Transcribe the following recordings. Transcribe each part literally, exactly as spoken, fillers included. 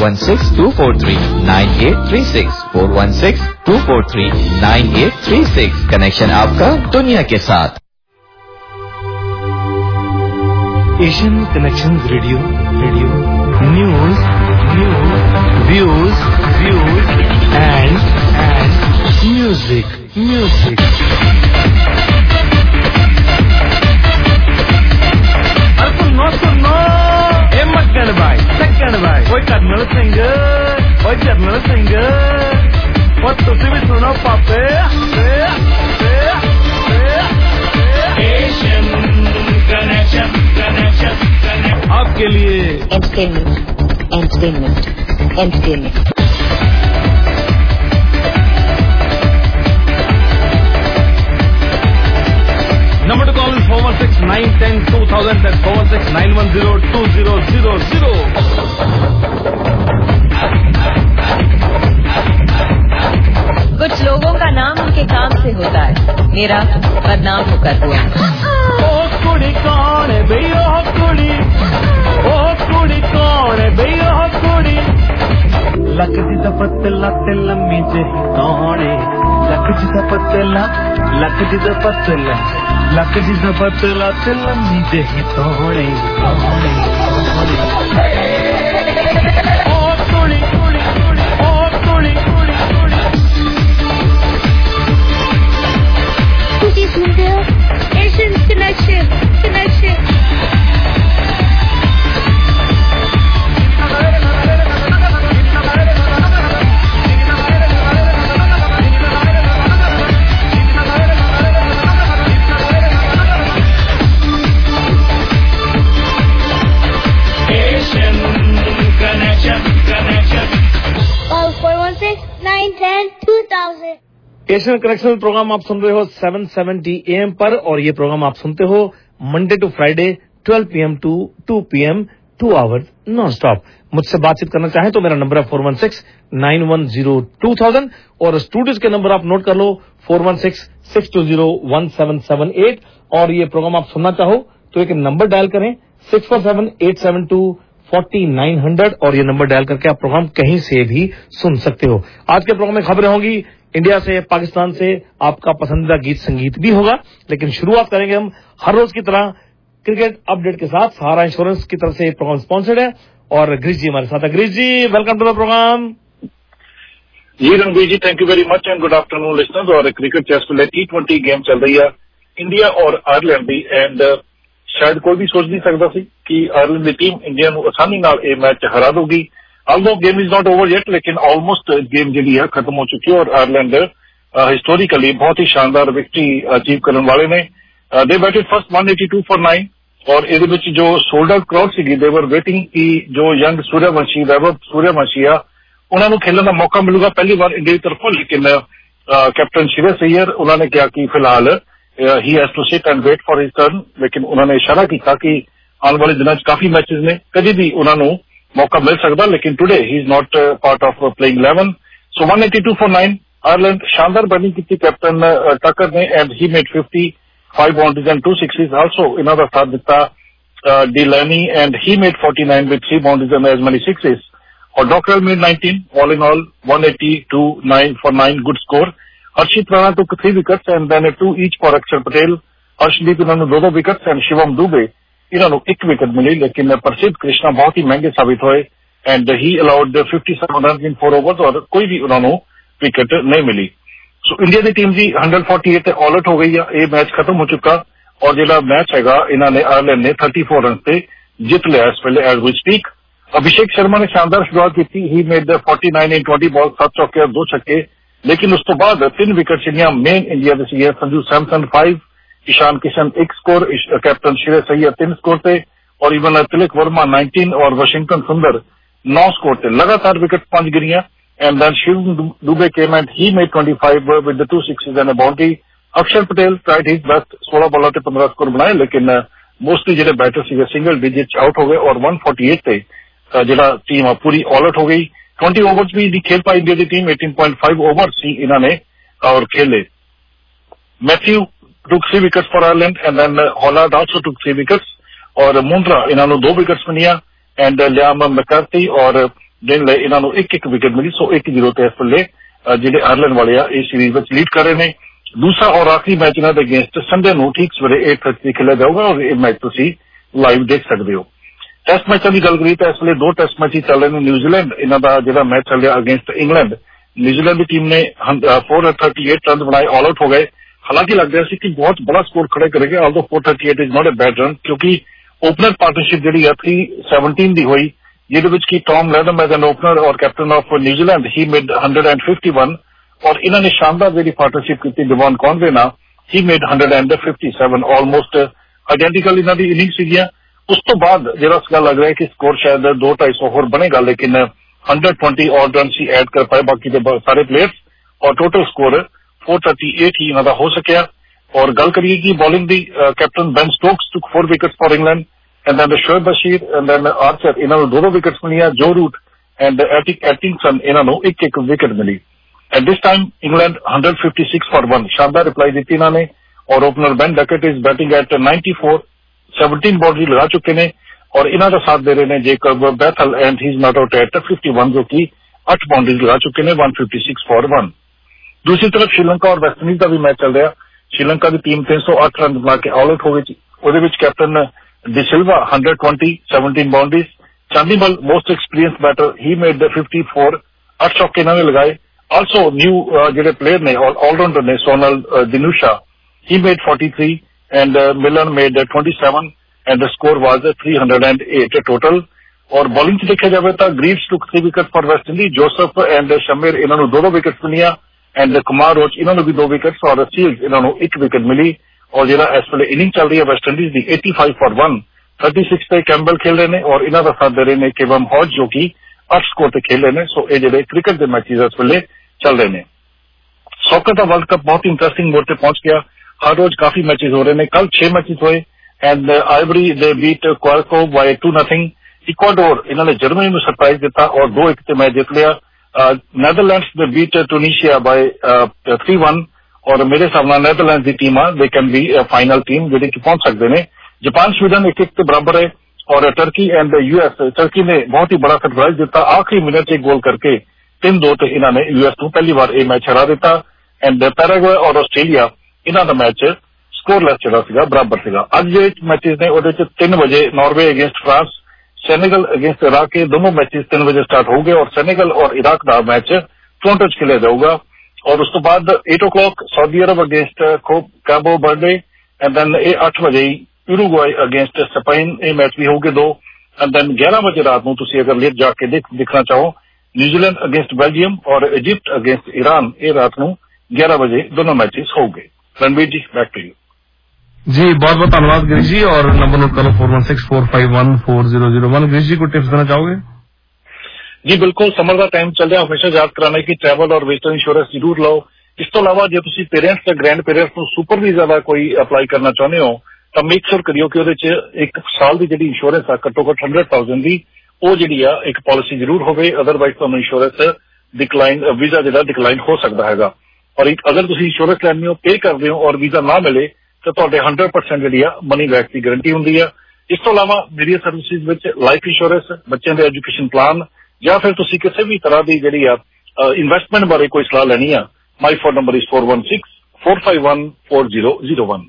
one six, two four three, nine eight three six four one six, two four three, nine eight three six। Connection आपका दुनिया के साथ। Asian connection radio radio news news views views and and music music. अरे सुनो सुनो ए मक्कन भाई सक्कन भाई ओए कर्नल सिंह ओए जनरल सिंह और तुसी भी सुनो पापे। एशियन कनेक्शन कनेक्शन कनेक्शन आपके लिए entertainment entertainment entertainment. Number to call is four one six, nine one zero, two thousand, that's four one six, nine one zero, two zero zero zero। कुछ लोगों का नाम उनके काम से होता है, मेरा बदनाम होकर हुआ। ओ कुड़ी कौन है बे ओ कुड़ी, ओ कुड़ी कौन है बे ओ कुड़ी। लक जी दा पतला ते लम्मी जही कौन है, लक जी दा पतला लक जी दा पतला लक जी दा पतला ते लम्मी जही कौन है कौन है। ओ कुड़ी कुड़ी कुड़ी ओ कुड़ी कुड़ी कुड़ी। तुझी सुनते हो Asian connection connection. Asian connection program आप सुन रहे हो सात सौ सत्तर एएम पर और ये प्रोग्राम आप सुनते हो मंडे टू फ्राइडे बारह PM to two PM two hours non stop. मुझसे बातचीत करना चाहें तो मेरा नंबर है four one six, nine one zero, two thousand और स्टूडियोज के नंबर आप नोट कर लो four one six, six two zero, one seven seven eight. और ये प्रोग्राम आप सुनना चाहो तो एक नंबर डायल करें six four seven, eight seven two, forty nine hundred और ये नंबर डायल करके आप प्रोग्राम कहीं से भी सुन सकते हो। आज के प्रोग्राम में खबरें होंगी इंडिया से, पाकिस्तान से, आपका पसंदीदा गीत संगीत भी होगा। लेकिन शुरुआत करेंगे हम हर रोज की तरह क्रिकेट अपडेट के साथ। सहारा इंश्योरेंस की तरफ से प्रोग्राम स्पॉन्सर्ड है और ग्रीश जी हमारे साथ है। Girish ji welcome to the program. जी Ranveer ji thank you very much and good afternoon listeners. और क्रिकेट टेस्ट में टी ट्वेंटी गेम चल रही है इंडिया और आयरलैंड की एंड शायद कोई भी सोच नहीं सकता सी कि आयरलैंड की टीम इंडिया को आसानी नाल ये मैच हरा दोगी। although game is not over yet लेकिन ऑलमोस्ट गेम जी है खत्म हो चुकी है और आयरलैंड हिस्टोरिकली बहुत ही शानदार विक्ट्री अचीव करने वाले ने। They batted first one eighty two for nine और ये जो sold out crowd see they were waiting की जो यंग सूर्यवंशी वैभव सूर्यवंशी आ उन्होंने खेलने का मौका मिलेगा पहली बार इंडिया की तरफों। लेकिन कैप्टन श्रेयस अय्यर उन्होंने कहा कि फिलहाल he has to sit and wait for his turn. लेकिन उन्होंने इशारा किया कि आने वाले दिनों काफी मैचेस ने कभी भी उन्होंने मौका मिल सकता लेकिन today he is not part of playing eleven. So one eighty two for nine Ireland शानदार बैटिंग की कैप्टन टकर ने and he made fifty five boundaries and two sixes. Also इन्हों का साथ दिता Delany and he made forty nine with three boundaries and as many sixes और doctor made nineteen. All in all one eighty two nine for nine good score. Harshit Rana took three wickets and then two each for Akshar Patel. Harshdeep इन्होंने दो दो wickets and Shivam Dubey इन्होंने एक wicket मिली। लेकिन प्रसिद्ध कृष्णा बहुत ही महंगे साबित हुए and he allowed fifty seven run in four overs और कोई भी उन्होंने विकेट नहीं मिली। सो इंडिया की टीम जी one forty eight all out हो गई है। ये मैच खत्म हो चुका और जो मैच है इन्होंने आयरलैंड ने थर्टी फोर रन से जित लिया इस वेले as we speak. Abhishek Sharma ने शानदार शुरुआत की। He made forty nine in twenty ball, सात चौके और दो छक्के। लेकिन उस तो बाद तीन विकेट चिड़िया मेन इंडिया की है। संजू सैमसन फाइव, ईशान किशन एक स्कोर, कैप्टन श्रेयस अय्यर तीन स्कोर थे और इवन तिलक वर्मा नाइनटीन और वाशिंगटन सुंदर नौ स्कोर थे। लगातार विकेट पांच गिरियां and then Shivam Dube came and he made twenty five with the two sixes and a boundary. Akshar Patel tried his best, सोलह बॉलों से पंद्रह स्कोर बनाए लेकिन मोस्टली जो बैटर से सिंगल डिजिट आउट हो गए और वन फोर्टी एट थे जो टीम पूरी ऑल आउट हो गई। ट्वेंटी ओवर्स भी नहीं खेल पाई इंडिया की team, eighteen point five overs ही इन्होंने और खेले। Matthew took three wickets for Ireland and then uh, Holland also took three wickets और मुंद्रा इन्होंने दो विकेट्स बनिया एंड लियाम मैकार्थी और ਦੇਣ ਲਈ ਇਹਨਾਂ ਨੂੰ ਇੱਕ ਇੱਕ ਵਿਕਟ ਮਿਲੀ। ਸੋ ਇੱਕ ਜ਼ੀਰੋ ਤੇ ਇਸ ਵੇਲੇ ਜਿਹੜੇ ਆਇਰਲੈਂਡ ਵਾਲੇ ਆ ਇਹ ਸੀਰੀਜ਼ ਵਿੱਚ ਲੀਡ ਕਰ ਰਹੇ ਨੇ। ਦੂਸਰਾ ਔਰ ਆਖਰੀ ਮੈਚ ਇਹਨਾਂ ਦੇ ਅਗੇਂਸਟ ਸੰਡੇ ਨੂੰ ਠੀਕ ਸਵੇਰੇ ਅੱਠ ਥਰਟੀ ਖੇਲਿਆ ਜਾਊਗਾ ਔਰ ਇਹ ਮੈਚ ਤੁਸੀਂ ਲਾਈਵ ਦੇਖ ਸਕਦੇ ਹੋ। ਟੈਸਟ ਮੈਚਾਂ ਦੀ ਗੱਲ ਕਰੀਏ ਤਾਂ ਇਸ ਵੇਲੇ ਦੋ ਟੈਸਟ ਮੈਚ ਹੀ ਚੱਲ ਰਹੇ ਨੇ। ਨਿਊਜ਼ੀਲੈਂਡ ਇਹਨਾਂ ਦਾ ਜਿਹੜਾ ਮੈਚ ਚੱਲ ਰਿਹਾ ਅਗੇਂਸਟ ਇੰਗਲੈਂਡ, ਨਿਊਜ਼ੀਲੈਂਡ ਦੀ ਟੀਮ ਨੇ फोर थर्टी एट रन बनाए, ऑल आउट हो गए। हालांकि लग रहा ਸੀ कि बहुत बड़ा स्कोर खड़े करेंगे, although four thirty eight is not a bad run, क्योंकि ओपनर पार्टनरशिप ਜਿਹੜੀ ਆ थ्री सेवनटीन ਦੀ ਹੋਈ, ਜਿਹਦੇ ਵਿੱਚ ਕਿ Tom Latham as an opener ਔਰ ਕੈਪਟਨ ਆਫ ਨਿਊਜ਼ੀਲੈਂਡ ਹੀ ਮੇਡ वन फिफ्टी वन ਔਰ ਇਹਨਾਂ ਨੇ ਸ਼ਾਨਦਾਰ ਜਿਹੜੀ ਪਾਰਟਨਰਸ਼ਿਪ ਕੀਤੀ ਡਿਵਾਨ ਕੌਨਵੇ ਨਾਲ, he made one fifty seven, almost identical ਇਹਨਾਂ ਦੀ ਇਨਿੰਗ ਸੀਗੀਆਂ। ਉਸ ਤੋਂ ਬਾਅਦ ਜਿਹੜਾ ਸੀਗਾ ਲੱਗ ਰਿਹਾ ਕਿ ਸਕੋਰ ਸ਼ਾਇਦ दो ढाई सौ ਹੋਰ ਬਣੇਗਾ, ਲੇਕਿਨ वन ट्वेंटी ऑड रन ही ऐड कर पाए बाकी के सारे प्लेयर्स और total score four thirty eight ही इन्हों हो सकिया। और गल करिए कि बॉलिंग दी captain Ben Stokes took four wickets for England and then Shoaib Bashir and then Archer, इन्होंने दो दो विकेट्स मिलिया। जो रूट एंड एटिंगसन इन्होंने एक एक विकेट मिली। At this time England one fifty six for one, शानदार रिप्लाई दी इन्होंने। और opener Ben Duckett is batting at ninety four, seventeen boundary लगा चुके हैं और इन्हों का साथ दे रहे हैं Jacob Bethell and he is not out at fifty one, जो कि आठ बाउंड्रीज लगा चुके हैं one fifty six for one. दूसरी तरफ श्रीलंका और वेस्टइंडीज का भी मैच चल रहा। श्रीलंका की टीम तीन सौ आठ रन बना के ऑल आउट हो गई। वो captain de Silva one twenty, seventeen boundaries. Chandimal most experience batter, he made fifty four, आठ चौके इन्होंने लगाए। ऑल्सो न्यू जो प्लेयर ने ऑलराउंडर ने Sonal Dinusha, he made forty three and Milan made twenty seven and the score was three hundred eight total. और bowling से देखा जाए तो Greaves took three wicket for West Indies, Joseph and Shamar इन्होंने दो दो विकेट मिलिया एंड कुमार रोच इन्होंने भी दो विकेट्स और सील्स इन्होंने एक विकेट मिली। और जो इस वे इनिंग चल रही है वेस्ट इंडीज की eighty five for one, thirty six पे कैम्बल खेल रहे हैं और इन्हों का साथ दे रहे हैं केवम हॉज, जो कि आठ स्कोर से खेल रहे हैं। सो ये जो क्रिकेट के मैचेज इस वे चल रहे हैं। सॉकर का वर्ल्ड कप बहुत इंटरेस्टिंग मोड पर पहुंच गया। हर रोज काफी मैचेज हो रहे हैं। कल छह मैचेज हुए and Ivory they beat Curacao by two nothing. Ecuador इन्होंने जर्मनी में सरप्राइज दिता और दो एक मैच जीत लिया। नैदरलैंड्स ने beat Tunisia by three one और मेरे हिसाब से नैदरलैंड्स की टीम आ they can be final team जी पहुंच सकते हैं। जापान स्वीडन एक एक के बराबर है और टर्की एंड यूएस, टर्की ने बहुत ही बड़ा सरप्राइज दिता, आखिरी मिनट एक गोल करके तीन दो तो इन्होंने यूएस को पहली बार ये मैच हरा दिता। एंड पैराग्वे और आस्ट्रेलिया इन्हों का मैच स्कोरलैस जरा बराबर से। अज जो मैचेज ने वो तीन बजे Norway against France, Senegal against Iraq के दोनों मैचेज तीन बजे स्टार्ट हो गए और सेनेगल और इराक का मैच टोरंटो खेला जाऊगा। और उस तो बाद eight o'clock Saudi Arabia against Cabo Verde and then ये अठ बजे यूरुग्वाई अगेंस्ट स्पेन ये मैच भी होंगे दो। एंड देन ग्यारह बजे रात को तुम अगर लेट जाके देख देखना चाहो न्यूजीलैंड अगेंस्ट बेल्जियम और इजिप्ट अगेंस्ट ईरान, ये रात को ग्यारह बजे दोनों मैचेज होंगे। Ranbir ji back to you. जी बहुत बहुत धन्यवाद गिरीश जी। और नंबर नोट करो four one six four five one four zero zero one. Girish ji को टिप्स देना चाहोगे? जी बिल्कुल, समर का टाइम चल रहा, हमेशा याद कराना कि ट्रैवल और विजिटर इंश्योरेंस जरूर लो। इस तो अलावा जो तुम पेरेंट्स या ग्रैंड पेरेंट्स को सुपर वीजा का कोई अप्लाई करना चाहते हो तो मेक श्योर करियो कि वो एक साल की जी इंश्योरेंस आ घट्टो घट हंड्रेड थाउजेंड की वो जी एक पॉलिसी जरूर हो, अदरवाइज तुम इंश्योरेंस डिकलाइन वीजा जो डिकलाइन हो सकता है। और एक अगर तुम इंश्योरेंस लैनी हो पे करते हो और वीजा ना मिले तो तुहाडे हंड्रेड परसेंट जी मनी बैक की गारंटी होंगी है। इस तो अलावा मेरी सर्विसिज में लाइफ इंश्योरेंस, बच्चों के एजुकेशन प्लान या फिर तुसी किसी भी तरह की जी इन्वेस्टमेंट बारे कोई सलाह लैनी है, my phone number is four one six four five one four zero zero one.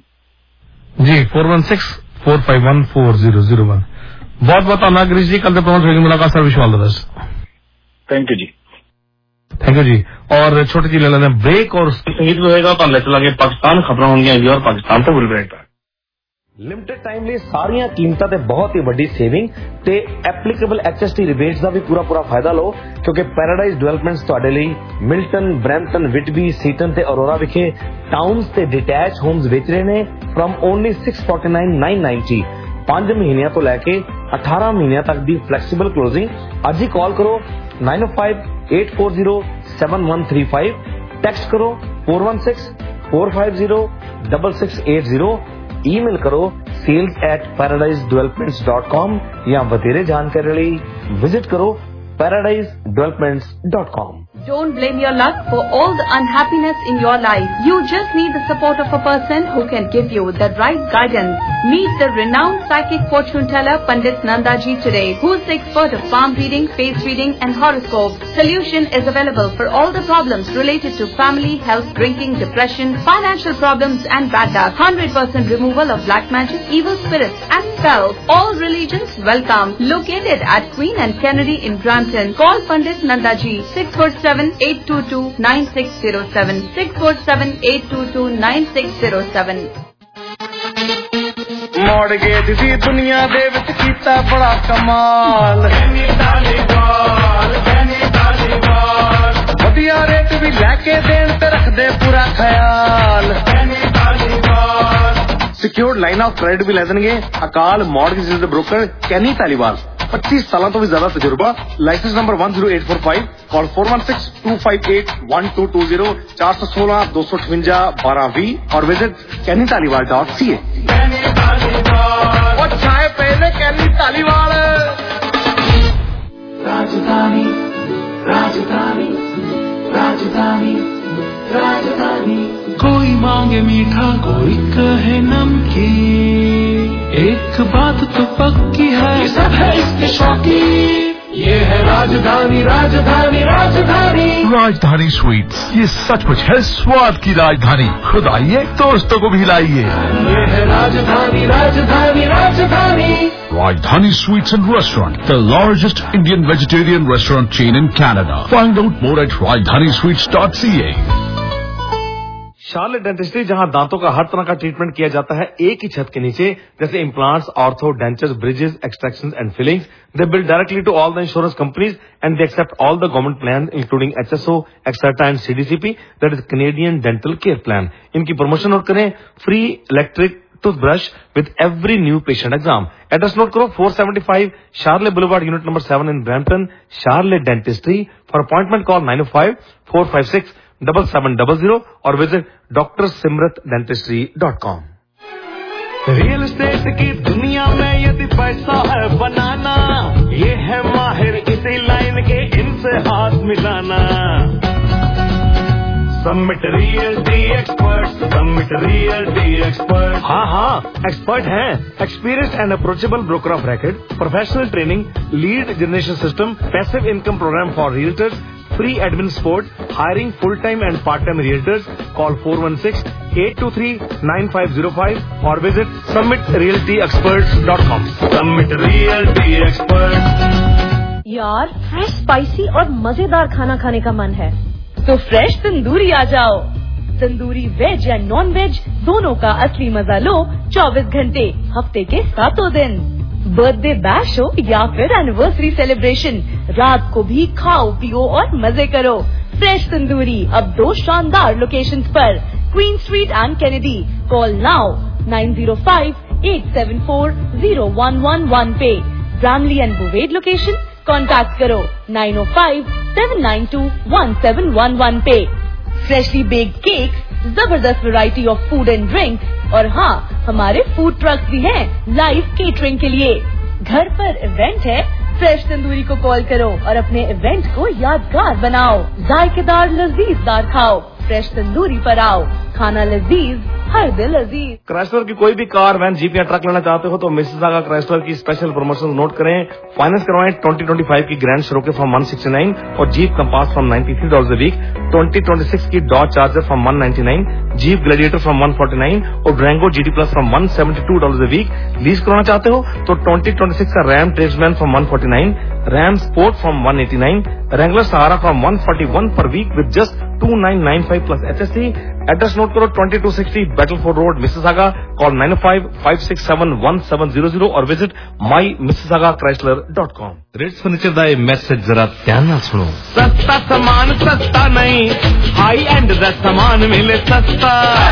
जी four one six four five one four zero zero one. बहुत बहुत धन्यवाद गिरीश जी। कल तक पहुंच होगी मुलाकात sir, wish all the best. Thank you जी। थैंक यू जी। और छोटी जी ले लेते हैं ब्रेक और संगीत रहेगा तो ले चलांगे पाकिस्तान खबरें होंगी और पाकिस्तान तो विल ब्रेक। लिमिटेड टाइम ਲਈ ਸਾਰੀਆਂ ਕੀਮਤਾਂ ਤੇ ਬਹੁਤ ਹੀ ਵੱਡੀ ਸੇਵਿੰਗ ਤੇ ਐਪਲੀਕੇਬਲ ਐਚਐਸਟੀ ਰਿਬੇਟਸ ਦਾ ਵੀ ਪੂਰਾ ਪੂਰਾ ਫਾਇਦਾ ਲਓ, ਕਿਉਂਕਿ ਪੈਰਾਡਾਈਜ਼ ਡਿਵੈਲਪਮੈਂਟਸ ਤੁਹਾਡੇ ਲਈ ਮਿਲਟਨ, ਬ੍ਰੈਂਪਟਨ, ਵਿਟਬੀ, ਸੀਟਨ ਤੇ ਅਰੋਰਾ ਵਿਖੇ ਟਾਊਨਸ ਤੇ ਡਿਟੈਚ ਹੋਮਸ ਵੇਚ ਰਹੇ ਨੇ from only six forty nine nine ninety. ਪੰਜ ਮਹੀਨਿਆਂ ਤੋਂ ਲੈ ਕੇ अठारह ਮਹੀਨਿਆਂ ਤੱਕ ਦੀ ਫਲੈਕਸੀਬਲ ਕਲੋਜ਼ਿੰਗ। ਅੱਜ ਹੀ ਕਾਲ ਕਰੋ नाइन ओ five eight four zero seven one three five, text करो four one six four five zero double six eight zero, email करो sales at paradise developments dot com या ਵਧੇਰੇ ਜਾਣਕਾਰੀ ਲਈ विजिट करो paradise developments dot com. Don't blame your luck for all the unhappiness in your life. You just need the support of a person who can give you the right guidance. Meet the renowned psychic fortune teller Pandit Nandaji today, who is the expert of palm reading, face reading and horoscopes. Solution is available for all the problems related to family, health, drinking, depression, financial problems and bad luck. one hundred percent removal of black magic, evil spirits and spells. All religions welcome. Located at Queen and Kennedy in Brampton. Call Pandit Nandaji six four seven, eight two two, nine six zero seven. six four seven, eight two two, nine six zero seven. Mortgage दी दुनिया दे विच कीता बड़ा कमाल वधिया rate भी लैके then ते रखदे पूरा ख्याल सिक्योर्ड लाइन ऑफ क्रेडिट भी लै देंगे अकाल मॉडगेज दे ब्रोकर कैनी तालीवाल पच्चीस साल तो भी ज्यादा तजुर्बा license number one zero eight four five call four one six two five eight one two two zero चार सौ सोलह दो सौ अठवंजा बारह वी और visit Kenny Taliwal dot C A छाए पहले कैनी तालीवाल राजधानी राजधानी राजधानी राजधानी कोई मांगे मीठा कोई कहे नमकीन एक बात तो पक्की है ये सब है इसके शौकीन ये है राजधानी राजधानी राजधानी राजधानी स्वीट्स ये सचमुच है स्वाद की राजधानी खुद आइए दोस्तों को भी लाइए ये है राजधानी राजधानी राजधानी Rajdhani Sweets and Restaurant, the largest Indian vegetarian restaurant chain in Canada. Find out more at rajdhani sweets dot c a. Charlotte dentistry, जहां दांतों का हर तरह का ट्रीटमेंट किया जाता है एक ही छत के नीचे, जैसे implants, ortho, dentures, bridges, extractions and fillings. They bill directly to all the insurance companies and they accept all the government plan including H S O, Excerta and C D C P, that is Canadian dental care plan. इनकी promotion note करें, free electric toothbrush with every new patient exam. Address note करो, four seventy five Charolais boulevard, unit number seven in Brampton. Charlotte dentistry. For appointment call nine O five four five six double seven double zero और visit doctor Simrat dentistry dot com. Real estate की दुनिया में यदि पैसा है बनाना, ये है माहिर इसी लाइन के, इनसे हाथ मिलाना. Summit Realty expert, Summit Realty expert. हाँ हाँ एक्सपर्ट हैं. Experienced and approachable broker of record, professional training, lead generation system, passive income program for realtors, free admin support, hiring full-time and part-time realtors. Call four one six, eight two three, nine five zero five or visit summit realty experts dot com. Summit Realty Experts. यार fresh, spicy और मजेदार खाना खाने का मन है तो fresh Tandoori आ जाओ. तंदूरी वेज या नॉन वेज दोनों का असली मजा लो चौबीस घंटे हफ्ते के सातों दिन. बर्थडे बैश हो या फिर एनिवर्सरी सेलिब्रेशन, रात को भी खाओ पियो और मजे करो. फ्रेश तंदूरी अब दो शानदार लोकेशंस पर, Queen Street and Kennedy. Call now nine zero five eight seven four zero one one one पे. Bramalea and Bovaird location contact करो नाइन ओ five seven nine two one seven one one पे. Freshly baked cake, जबरदस्त variety of food and drink और हाँ हमारे food trucks भी हैं live catering के लिए. घर पर इवेंट है, फ्रेश तंदूरी को कॉल करो और अपने इवेंट को यादगार बनाओ. जायकेदार लजीजदार खाओ, फ्रेश तंदूरी पर आओ. खाना लजीज, हर दिल अजीज. क्राइस्लर की कोई भी कार, वैन, जीप या ट्रक लेना चाहते हो तो मिसिसागा क्राइस्लर की स्पेशल प्रमोशन नोट करें. फाइनेंस करवाएं ट्वेंटी ट्वेंटी फाइव की grand Cherokee from one sixty nine और Jeep Compass from ninety three dollar a week. Twenty twenty six की Dodge Charger from one ninety nine, Jeep Gladiator from one forty nine और Durango GT plus from one seventy two dollar a week. Lease करवाना चाहते हो तो twenty twenty six का Ram Tradesman from one forty nine, Ram Sport from one eighty nine, Wrangler Sahara from one forty one per week with just two nine nine five plus H S C. Address note करो, twenty two sixty Battleford Road, Mississauga. Call nine ओ five five six seven one seven zero zero और visit my Mississauga Chrysler dot com. Ritz furniture का ये message जरा ध्यान ना सुनो. सस्ता सामान सस्ता नहीं, हाई एंड दा सामान मिले सस्ता.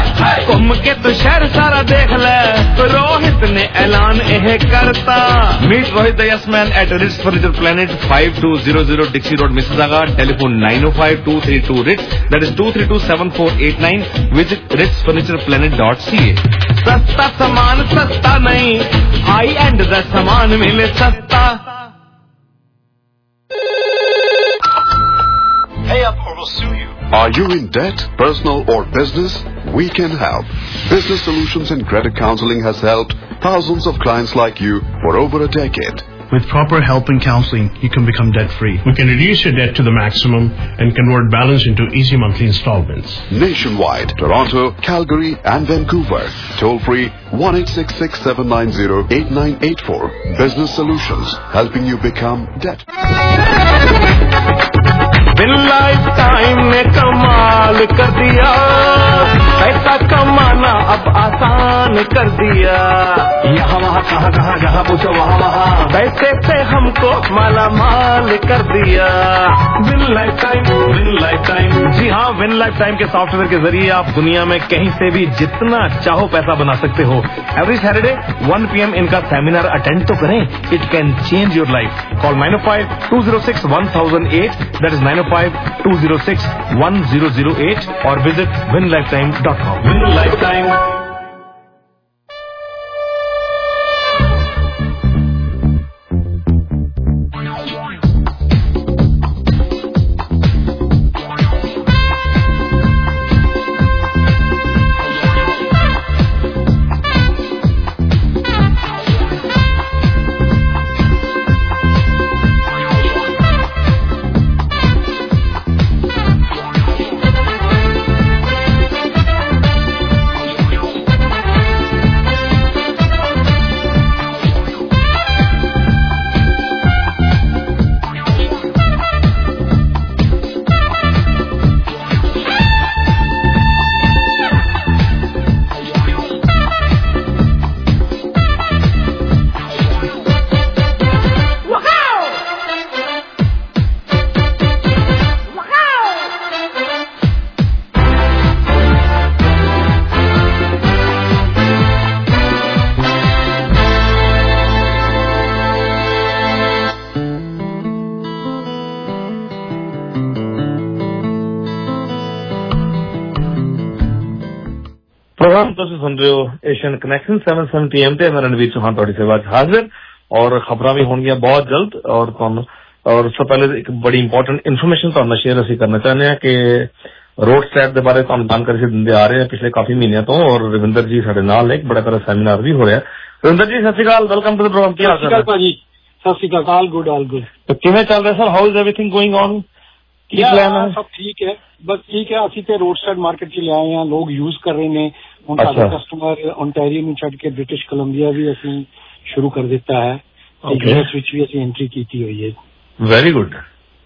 घूम के तो शहर सारा देख ले, रोहित ने ऐलान यह करता. Meet Rohit the yes man at Ritz furniture planet, five two zero zero Dixie Road, Mississauga. Telephone nine O five two three two Ritz, that is two three two seven four eight nine. Visit Ritz furniture planet dot C A. सस्ता सामान सस्ता नहीं, high and दा सामान मिले सस्ता. Hey up Are you in debt, personal or business? We can help. Business Solutions and Credit Counseling has helped thousands of clients like you for over a decade. With proper help and counseling, you can become debt-free. We can reduce your debt to the maximum and convert balance into easy monthly installments. Nationwide, Toronto, Calgary and Vancouver. Toll free one eight six six, seven nine zero, eight nine eight four. Business Solutions, helping you become debt. Win life time ने कमाल कर दिया, पैसा कमाना अब आसान कर दिया। यहाँ वहाँ कहाँ कहाँ जहाँ पूछो वहाँ वहाँ, पैसे से हमको माला माल कर दिया। Win life time, win life time. जी हाँ, विन लाइफ टाइम के सॉफ्टवेयर के जरिए आप दुनिया में कहीं से भी जितना चाहो पैसा बना सकते हो। Every Saturday one P M इनका सेमिनार अटेंड तो करें, it can change your life. Call nine O five two zero six one thousand eight, that is nine O five two zero six one zero zero eight, और visit win life time dot com. Win life time. ਤੁਸੀਂ ਸੁਣ ਰਹੇ ਹੋ Asian connection seven seventy AM ਤੇ। ਮੈਂ ਰਣਵੀਰ ਚੌਹਾਨ ਤੁਹਾਡੀ ਸੇਵਾ 'ਚ ਹਾਜ਼ਰ, ਔਰ ਖਬਰਾਂ ਵੀ ਹੋਣਗੀਆਂ ਬਹੁਤ ਜਲਦ। ਔਰ ਤੁਹਾਨੂੰ ਔਰ ਸਭ ਪਹਿਲੇ ਇੱਕ ਬੜੀ ਇੰਪੋਰਟੈਂਟ ਇਨਫੋਰਮੇਸ਼ਨ ਤੁਹਾਨੂੰ ਨਾਲ ਸ਼ੇਅਰ ਅਸੀਂ ਕਰਨਾ ਚਾਹੁੰਦੇ ਹਾਂ ਕਿ ਰੋਡ ਸਟੈਟ ਦੇ ਬਾਰੇ ਤੁਹਾਨੂੰ ਜਾਣਕਾਰੀ ਅਸੀਂ ਦਿੰਦੇ ਆ ਰਹੇ ਹਾਂ ਪਿਛਲੇ ਕਾਫੀ ਮਹੀਨਿਆਂ ਤੋਂ, ਔਰ ਰਵਿੰਦਰ ਜੀ ਸਾਡੇ ਨਾਲ ਨੇ, ਇੱਕ ਬੜਾ ਸਾਰਾ ਸੈਮੀਨਾਰ ਵੀ ਹੋ ਰਿਹਾ। ਰਵਿੰਦਰ ਜੀ ਸਤਿ ਸ਼੍ਰੀ ਅਕਾਲ, ਵੈਲਕਮ ਟੂ ਦ ਪ੍ਰੋਗਰਾਮ। ਕੀ ਹਾਲ ਚਾਲ ਹੈ ਭਾਜੀ? ਸਤਿ ਸ਼੍ਰੀ ਅਕਾਲ। All good, all good. ਕਿਵੇਂ ਚੱਲ ਰਿਹਾ sir? How is everything going on? ਕੀ ਪਲਾਨ ਹੈ? ਸਭ ਠੀਕ ਹੈ, ਬਸ ਠੀਕ ਹੈ। ਅਸੀਂ ਤੇ ਰੋਡ ਸਾਈਡ ਮਾਰਕੀਟ 'ਚ ਲਿਆਏ ਹਾਂ, ਲੋਕ ਯੂਜ਼ ਕਰ ਰਹੇ ਨੇ। ਹੁਣ ਸਾਡਾ ਕਸਟਮਰ ਓਨਟਾਰੀਓ ਨੂੰ ਛੱਡ ਕੇ ਬ੍ਰਿਟਿਸ਼ ਕੋਲੰਬੀਆ ਵੀ ਅਸੀਂ ਸ਼ੁਰੂ ਕਰ ਦਿੱਤਾ ਹੈ, ਯੂਐਸ ਵਿੱਚ ਵੀ ਅਸੀਂ ਐਂਟਰੀ ਕੀਤੀ ਹੋਈ ਹੈ। ਵੈਰੀ ਗੁੱਡ,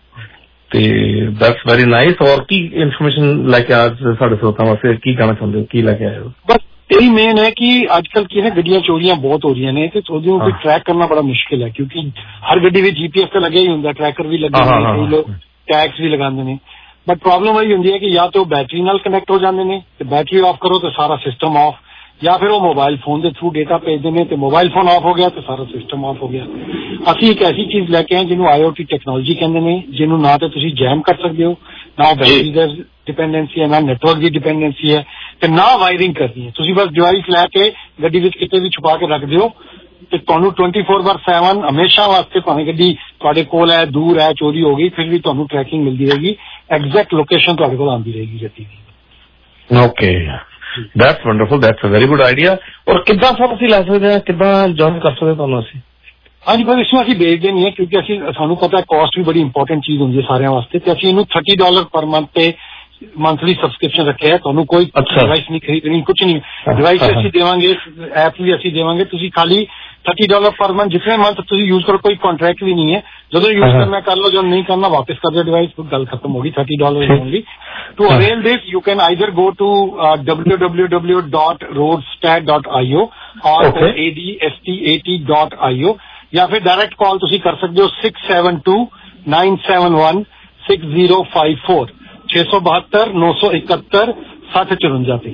ਤੇ ਦੈਟਸ ਵੈਰੀ ਨਾਈਸ। ਔਰ ਕੀ ਇਨਫੋਰਮੇਸ਼ਨ ਲੈ ਕੇ ਅੱਜ ਸਾਡੇ ਸਰੋਤਾਂ ਵਾਸਤੇ ਕੀ ਕਹਿਣਾ ਚਾਹੁੰਦੇ ਹੋ, ਕੀ ਲੈ ਕੇ ਆਏ ਹੋ? ਬਸ ਇਹੀ ਮੇਨ ਹੈ ਕਿ ਅੱਜ ਕੱਲ੍ਹ ਕੀ ਨਾ ਗੱਡੀਆਂ ਚੋਰੀਆਂ ਬਹੁਤ ਹੋ ਰਹੀਆਂ ਨੇ ਤੇ ਉਹਨੂੰ ਵੀ ਟਰੈਕ ਕਰਨਾ ਬੜਾ ਮੁਸ਼ਕਿਲ ਹੈ, ਕਿਉਂਕਿ ਹਰ ਗੱਡੀ ਵਿੱਚ ਜੀ ਪੀ ਐਸ ਤਾਂ ਲੱਗਿਆ ਹੀ ਹੁੰਦਾ, ਟਰੈਕਰ ਵੀ ਲੱਗੇ ਨੇ, ਕਈ ਲੋਕ ਟੈਗਸ ਵੀ ਲਗਾਉਂਦੇ ਨੇ। ਬਟ ਪ੍ਰੋਬਲਮ ਇਹ ਹੁੰਦੀ ਹੈ ਕਿ ਜਾਂ ਤਾਂ ਉਹ ਬੈਟਰੀ ਨਾਲ ਕਨੈਕਟ ਹੋ ਜਾਂਦੇ ਨੇ ਤੇ ਬੈਟਰੀ ਆਫ ਕਰੋ ਤੇ ਸਾਰਾ ਸਿਸਟਮ ਆਫ, ਜਾਂ ਫਿਰ ਉਹ ਮੋਬਾਈਲ ਫੋਨ ਦੇ ਥਰੂ ਡੇਟਾ ਭੇਜਦੇ ਨੇ ਤੇ ਮੋਬਾਈਲ ਫੋਨ ਆਫ ਹੋ ਗਿਆ ਤੇ ਸਾਰਾ ਸਿਸਟਮ ਆਫ ਹੋ ਗਿਆ। ਅਸੀਂ ਇੱਕ ਐਸੀ ਚੀਜ਼ ਲੈ ਕੇ ਆਏ ਜਿਹਨੂੰ ਆਈ ਓ ਟੀ ਟੈਕਨੋਲੋਜੀ ਕਹਿੰਦੇ ਨੇ, ਜਿਹਨੂੰ ਨਾ ਤੇ ਤੁਸੀਂ ਜੈਮ ਕਰ ਸਕਦੇ ਹੋ, ਨਾ ਬੈਟਰੀ ਦੀ ਡਿਪੈਂਡੈਂਸੀ ਹੈ, ਨਾ ਨੈਟਵਰਕ ਦੀ ਡਿਪੈਂਡੈਂਸੀ ਹੈ, ਤੇ ਨਾ ਵਾਇਰਿੰਗ ਕਰਨੀ ਹੈ। ਤੁਸੀਂ ਬਸ ਡਿਵਾਈਸ ਲੈ ਕੇ ਗੱਡੀ ਵਿੱਚ ਕਿਤੇ ਵੀ ਛੁਪਾ ਕੇ ਰੱਖ ਦਿਓ ਤੇ ਤੁਹਾਨੂੰ ਟਵੈਂਟੀ ਫੋਰ ਬਾਰ ਸੈਵਨ ਹਮੇਸ਼ਾ ਵਾਸਤੇ ਭਾਵੇਂ ਗੱਡੀ ਤੁਹਾਡੇ ਕੋਲ ਹੈ, ਦੂਰ ਹੈ, ਚੋਰੀ ਹੋ ਗਈ, ਫਿਰ ਵੀ ਤੁਹਾਨੂੰ ਟਰੈਕਿੰਗ ਮਿਲਦੀ ਰਹੇਗੀ, ਐਗਜ਼ੈਕਟ ਲੋਕੇਸ਼ਨ ਤੁਹਾਡੇ ਕੋਲ ਆਉਂਦੀ ਰਹੇਗੀ ਗੱਡੀ ਦੀ। Okay, that's wonderful, that's a very good idea. ਔਰ ਕਿੱਦਾਂ ਸਰ ਅਸੀਂ ਲੈ ਸਕਦੇ ਹਾਂ, ਕਿੱਦਾਂ ਜੁਆਇਨ ਕਰ ਸਕਦੇ ਤੁਹਾਨੂੰ ਅਸੀਂ? ਹਾਂਜੀ, ਪਰ ਇਸਨੂੰ ਅਸੀਂ ਵੇਚਦੇ ਨਹੀਂ ਹੈ ਕਿਉਂਕਿ ਅਸੀਂ ਸਾਨੂੰ ਪਤਾ ਕਾਸਟ ਵੀ ਬੜੀ ਇੰਪੋਰਟੈਂਟ ਚੀਜ਼ ਹੁੰਦੀ ਹੈ ਸਾਰਿਆਂ ਵਾਸਤੇ, ਤੇ ਅਸੀਂ ਇਹਨੂੰ ਥਰਟੀ ਡਾਲਰ ਪਰ ਮੰਥ ਤੇ ਮੰਥਲੀ ਸਬਸਕ੍ਰਿਪਸ਼ਨ ਰੱਖਿਆ ਹੈ। ਤੁਹਾਨੂੰ ਕੋਈ ਡਿਵਾਈਸ ਨਹੀਂ ਖਰੀਦਣੀ, ਕੁਝ ਨਹੀਂ, ਡਿਵਾਈਸ ਅਸੀਂ ਦੇਵਾਂਗੇ, ਐਪ ਵੀ ਅਸੀਂ ਦੇਵਾਂਗੇ, ਤੁਸੀਂ ਖਾਲੀ ਥਰਟੀ ਡਾਲਰ ਪਰ ਮੰਥ ਜਿਤਨੇ ਮੰਥ ਤੁਸੀਂ ਯੂਜ਼ ਕਰੋ, ਕੋਈ ਕੰਟਰੈਕਟ ਵੀ ਨਹੀਂ ਹੈ। ਜਦੋਂ ਯੂਜ਼ ਕਰਨਾ ਕਰ ਲਓ, ਜਦੋਂ ਨਹੀਂ ਕਰਨਾ ਵਾਪਸ ਕਰ ਦਿਓ ਡਿਵਾਈਸ, ਗੱਲ ਖਤਮ ਹੋ ਗਈ। Thirty dollar only. To avail this you can either go to W W W dot roadstat dot I O or A D S T A T dot I O, ਜਾਂ ਫਿਰ ਡਾਇਰੈਕਟ ਕਾਲ ਤੁਸੀਂ ਕਰ ਸਕਦੇ ਹੋ six seven two nine seven one six zero five four ਛੇ ਸੌ ਬਹੱਤਰ ਨੌ ਸੌ ਇਕਹੱਤਰ ਸੱਠ ਚੁਰੰਜਾ ਤੇ।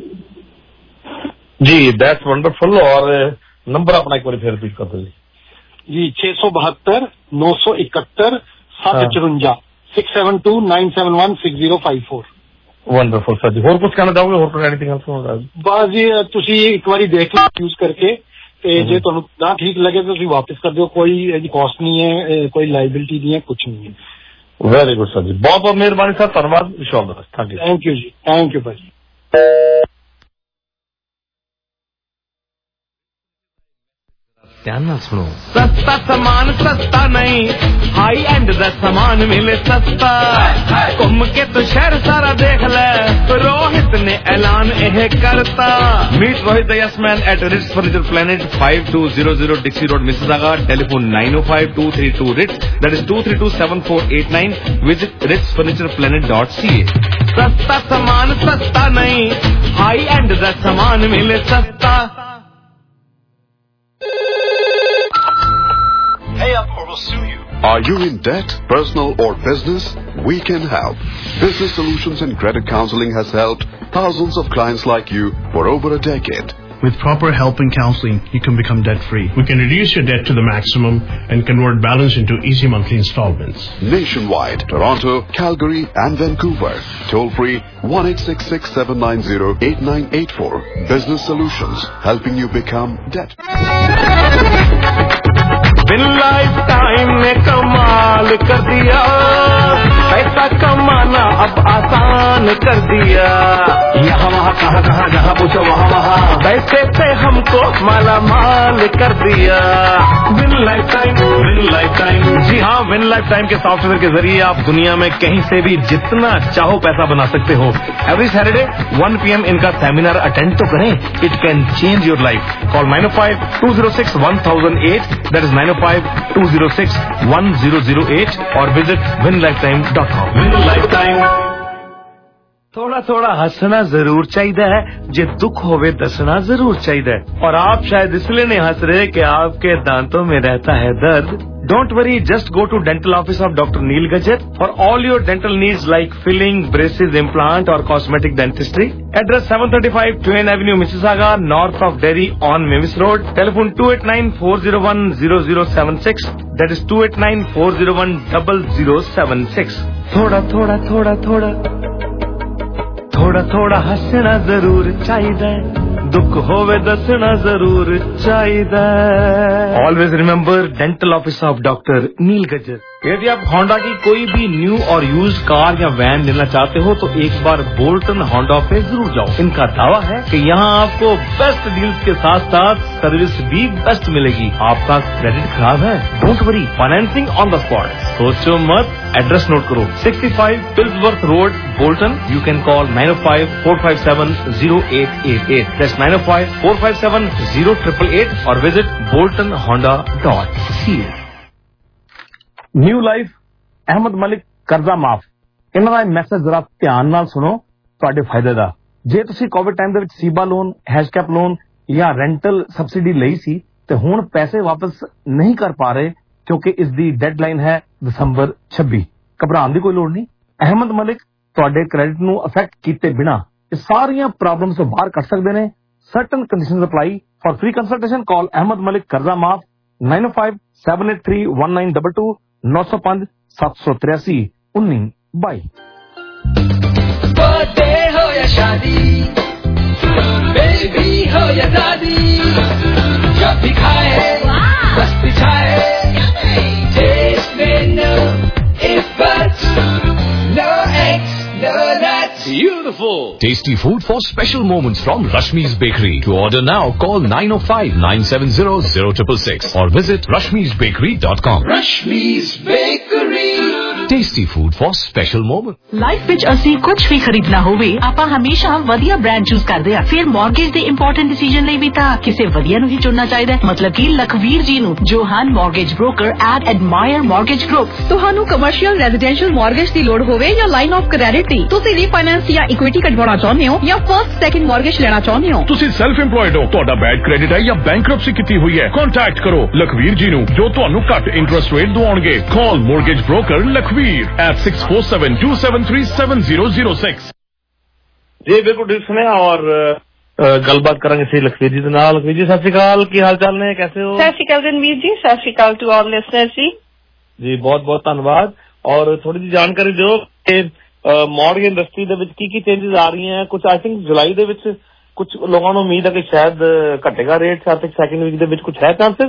ਜੀ ਦੈਟਸ ਵੰਡਰਫੁਲ। ਔਰ ਨੰਬਰ ਆਪਣਾ ਇੱਕ ਵਾਰੀ ਫਿਰ ਰਿਪੀਟ ਕਰ ਦਿਓ ਜੀ। ਜੀ ਛੇ ਸੌ ਬਹੱਤਰ ਨੌ ਸੌ ਇਕਹੱਤਰ ਸੱਠ ਚੁਰੰਜਾ six seven two nine seven one six zero five four. Wonderful sir ਜੀ। ਹੋਰ ਕੁਝ ਕਹਿਣਾ ਚਾਹੋਗੇ? ਹੋਰ ਕੋਈ ਐਨੀਥਿੰਗ ਐਲਸ ਹੋਣਾ? ਬਸ ਜੀ ਤੁਸੀਂ ਇੱਕ ਵਾਰੀ ਦੇਖ ਲਓ ਯੂਜ਼ ਕਰਕੇ, ਤੇ ਜੇ ਤੁਹਾਨੂੰ ਨਾ ਠੀਕ ਲੱਗੇ ਤਾਂ ਤੁਸੀਂ ਵਾਪਸ ਕਰ ਦਿਓ, ਕੋਈ ਇਹਦੀ ਕਾਸਟ ਨਹੀਂ ਹੈ, ਕੋਈ ਲਾਇਬਿਲਿਟੀ ਨਹੀਂ ਹੈ, ਕੁਝ ਨਹੀਂ ਹੈ। वेरी गुड सर जी, बहुत बहुत मेहरबानी सर, धन्यवाद, wish all the best, thank you thank you जी, थैंक यू भाई। ध्यान ना सुनो। सस्ता सामान सस्ता नहीं, हाई एंड दा सामान मिले सस्ता। घूम के तो शहर सारा देख ले, रोहित ने ऐलान यह करता। Meet Rohit the yes man at Ritz furniture planet five two zero zero Dixie Road Mississauga, telephone nine O five two three two Ritz, that is two three two seven four eight nine. Visit Ritz furniture planet dot C A. सस्ता सामान सस्ता नहीं, high and दा सामान मिले सस्ता। Pay up or we'll sue you. Are you in debt, personal or business? We can help. Business Solutions and Credit Counseling has helped thousands of clients like you for over a decade. With proper help and counseling, you can become debt-free. We can reduce your debt to the maximum and convert balance into easy monthly installments. Nationwide, Toronto, Calgary and Vancouver. Toll free one eight six six seven nine zero eight nine eight four. Business Solutions, helping you become debt. Win life time ने कमाल कर दिया, पैसा कमाना अब आसान कर दिया। यहाँ वहाँ कहाँ कहाँ जहाँ पूछो वहाँ वहाँ, पैसे से हमको माला माल कर दिया। Win life time, win life time. जी हाँ, विन लाइफ टाइम के सॉफ्टवेयर के जरिए आप दुनिया में कहीं से भी जितना चाहो पैसा बना सकते हो। Every Saturday one P M इनका सेमिनार अटेंड तो करें, it can change your life. Call nine O five two zero six one thousand eight, that is nine O five two zero six one zero zero eight, और visit win life time dot com. Win life time. थोड़ा थोड़ा हंसना जरूर चाहिए है, जे दुख होवे दसना जरूर चाहिए। और आप शायद इसलिए नहीं हंस रहे कि आपके दांतों में रहता है दर्द। Don't worry, just go to dental office of Doctor Neil Gajjar for all your dental needs like filling, braces, implant or cosmetic dentistry. Address seven thirty-five Twain Avenue, Mississauga, north of Derry on Memphis Road. Telephone two eight nine four zero one zero zero seven six. That is two eight nine four zero one zero zero seven six. थोड़ा थोड़ा थोड़ा थोड़ा थोड़ा थोड़ा हंसना जरूर चाहिए, दुख होवे दसना जरूर चाहिए। Always remember dental office of doctor Neel Gajjar. यदि आप होंडा की कोई भी न्यू और यूज कार या वैन लेना चाहते हो तो एक बार बोल्टन होंडा पे जरूर जाओ। इनका दावा है कि यहाँ आपको बेस्ट डील्स के साथ साथ सर्विस भी बेस्ट मिलेगी। आपका क्रेडिट खराब है, don't worry, financing on the spot. सोचो मत, एड्रेस नोट करो, sixty five Pillsworth road, Bolton. You can call nine O five four five seven zero eight eight eight, that's nine O five four five seven zero triple eight, और visit Bolton Honda dot C A. New life Ahmed Malik ਕਰਜ਼ਾ ਮਾਫ, ਇਹਨਾਂ ਦਾ message ਜ਼ਰਾ ਧਿਆਨ ਨਾਲ ਸੁਣੋ, ਤੁਹਾਡੇ ਫਾਇਦੇ ਦਾ। ਜੇ ਤੁਸੀਂ ਕੋਵਿਡ ਟਾਈਮ ਦੇ ਵਿੱਚ ਸੀਬਾ ਲੋਨ, ਹੈਸ਼ਕੈਪ ਲੋਨ ਜਾਂ ਰੈਂਟਲ ਸਬਸਿਡੀ ਲਈ ਸੀ ਤੇ ਹੁਣ ਪੈਸੇ ਵਾਪਸ ਨਹੀਂ ਕਰ ਪਾ ਰਹੇ ਕਿਉਂਕਿ ਇਸ ਦੀ ਡੈਡਲਾਈਨ ਹੈ ਦਸੰਬਰ ਛੱਬੀ, ਘਬਰਾਉਣ ਦੀ ਕੋਈ ਲੋੜ ਨਹੀਂ। ਅਹਿਮਦ ਮਲਿਕ ਤੁਹਾਡੇ ਕ੍ਰੈਡਿਟ ਨੂੰ ਅਫੈਕਟ ਕੀਤੇ ਬਿਨਾ ਇਹ ਸਾਰੀਆਂ ਪ੍ਰੋਬਲਮਸ ਤੋਂ ਬਾਹਰ ਕੱਢ ਸਕਦੇ ਨੇ। Certain conditions apply. For free consultation call Ahmed Malik कर्जा माफ नाइन ओ five seven eight three one nine double two नौ सौ पांच सात सौ तिरासी उन्नी बाई। बर्थडे हो या शादी, बेबी हो या दादी, जब भी खाए बस बिछाए, टेस्ट में no if but, no eggs, no nuts. Beautiful! Tasty food for special moments from Rashmi's Bakery. To order now, call nine oh five nine seven zero zero six six six or visit rashmis bakery dot com. Rashmi's Bakery. Tasty food for special moments. Life ਵਿੱਚ ਅਸੀਂ ਕੁਝ ਵੀ ਖਰੀਦਣਾ ਹੋਵੇ, ਆਪਾਂ ਹਮੇਸ਼ਾ ਵਧੀਆ brand choose ਕਰਦੇ ਆ। ਫਿਰ ਮਾਰਗੇਜ ਦੇ ਇੰਪੋਰਟੈਂਟ ਡਿਸੀਜਨ ਲਈ ਵੀ ਤਾਂ ਕਿਸੇ ਵਧੀਆ ਨੂੰ ਹੀ ਚੁਣਨਾ ਚਾਹੀਦਾ ਹੈ। ਮਤਲਬ ਕਿ ਲਖਵੀਰ ਜੀ ਨੂੰ, ਜੋ ਹਨ mortgage broker at Admire mortgage group. ਤੁਹਾਨੂੰ ਕਮਰਸ਼ੀਅਲ ਰੈਜ਼ੀਡੈਂਸ਼ੀਅਲ ਮਾਰਗੇਜ ਦੀ ਲੋੜ ਹੋਵੇ ਜਾਂ ਲਾਈਨ ਆਫ ਕ੍ਰੈਡਿਟ ਦੀ, ਤੁਸੀਂ ਰੀਫਾਈਨੈਂਸ ਜਾਂ ਇਕੁਇਟੀ ਕਢਵਾਉਣਾ ਚਾਹੁੰਦੇ ਹੋ ਜਾਂ ਫਰਸਟ ਸੈਕਿੰਡ ਮਾਰਗੇਜ ਲੈਣਾ ਚਾਹੁੰਦੇ ਹੋ, ਤੁਸੀਂ ਸੈਲਫ ਇੰਪਲੋਇਡ ਹੋ, ਤੁਹਾਡਾ ਬੈਡ ਕ੍ਰੈਡਿਟ ਹੈ ਜਾਂ ਬੈਂਕਰਪਸੀ ਕੀਤੀ ਹੋਈ ਹੈ, ਕੰਟੈਕਟ ਕਰੋ ਲਖਵੀਰ ਜੀ ਨੂੰ ਜੋ ਤੁਹਾਨੂੰ ਘੱਟ ਇੰਟਰਸਟ ਰੇਟ ਦਵਾਉਣਗੇ। Call mortgage broker Lakhvir at six four seven two seven three seven zero zero six. जी बिल्कुल ठीक सुने और गलबात करेंगे सी लखवीर जी के नाल। लखवीर जी सत श्री अकाल, की हाल चाल ने, कैसे हो? सत श्री अकाल रणवीर जी, Sat Sri Akal to all listeners जी। जी बहुत बहुत धन्यवाद। और थोड़ी जी जानकारी दिओ कि मॉडर्न इंडस्ट्री ਦੇ ਵਿੱਚ ਕੀ ਕੀ ਚੇਂजेस ਆ ਰਹੀਆਂ हैं। कुछ आई थिंक जुलाई ਦੇ ਵਿੱਚ कुछ लोगों ਨੂੰ उम्मीद है कि शायद घटेगा rate, I think second week ਦੇ ਵਿੱਚ कुछ है चांसेस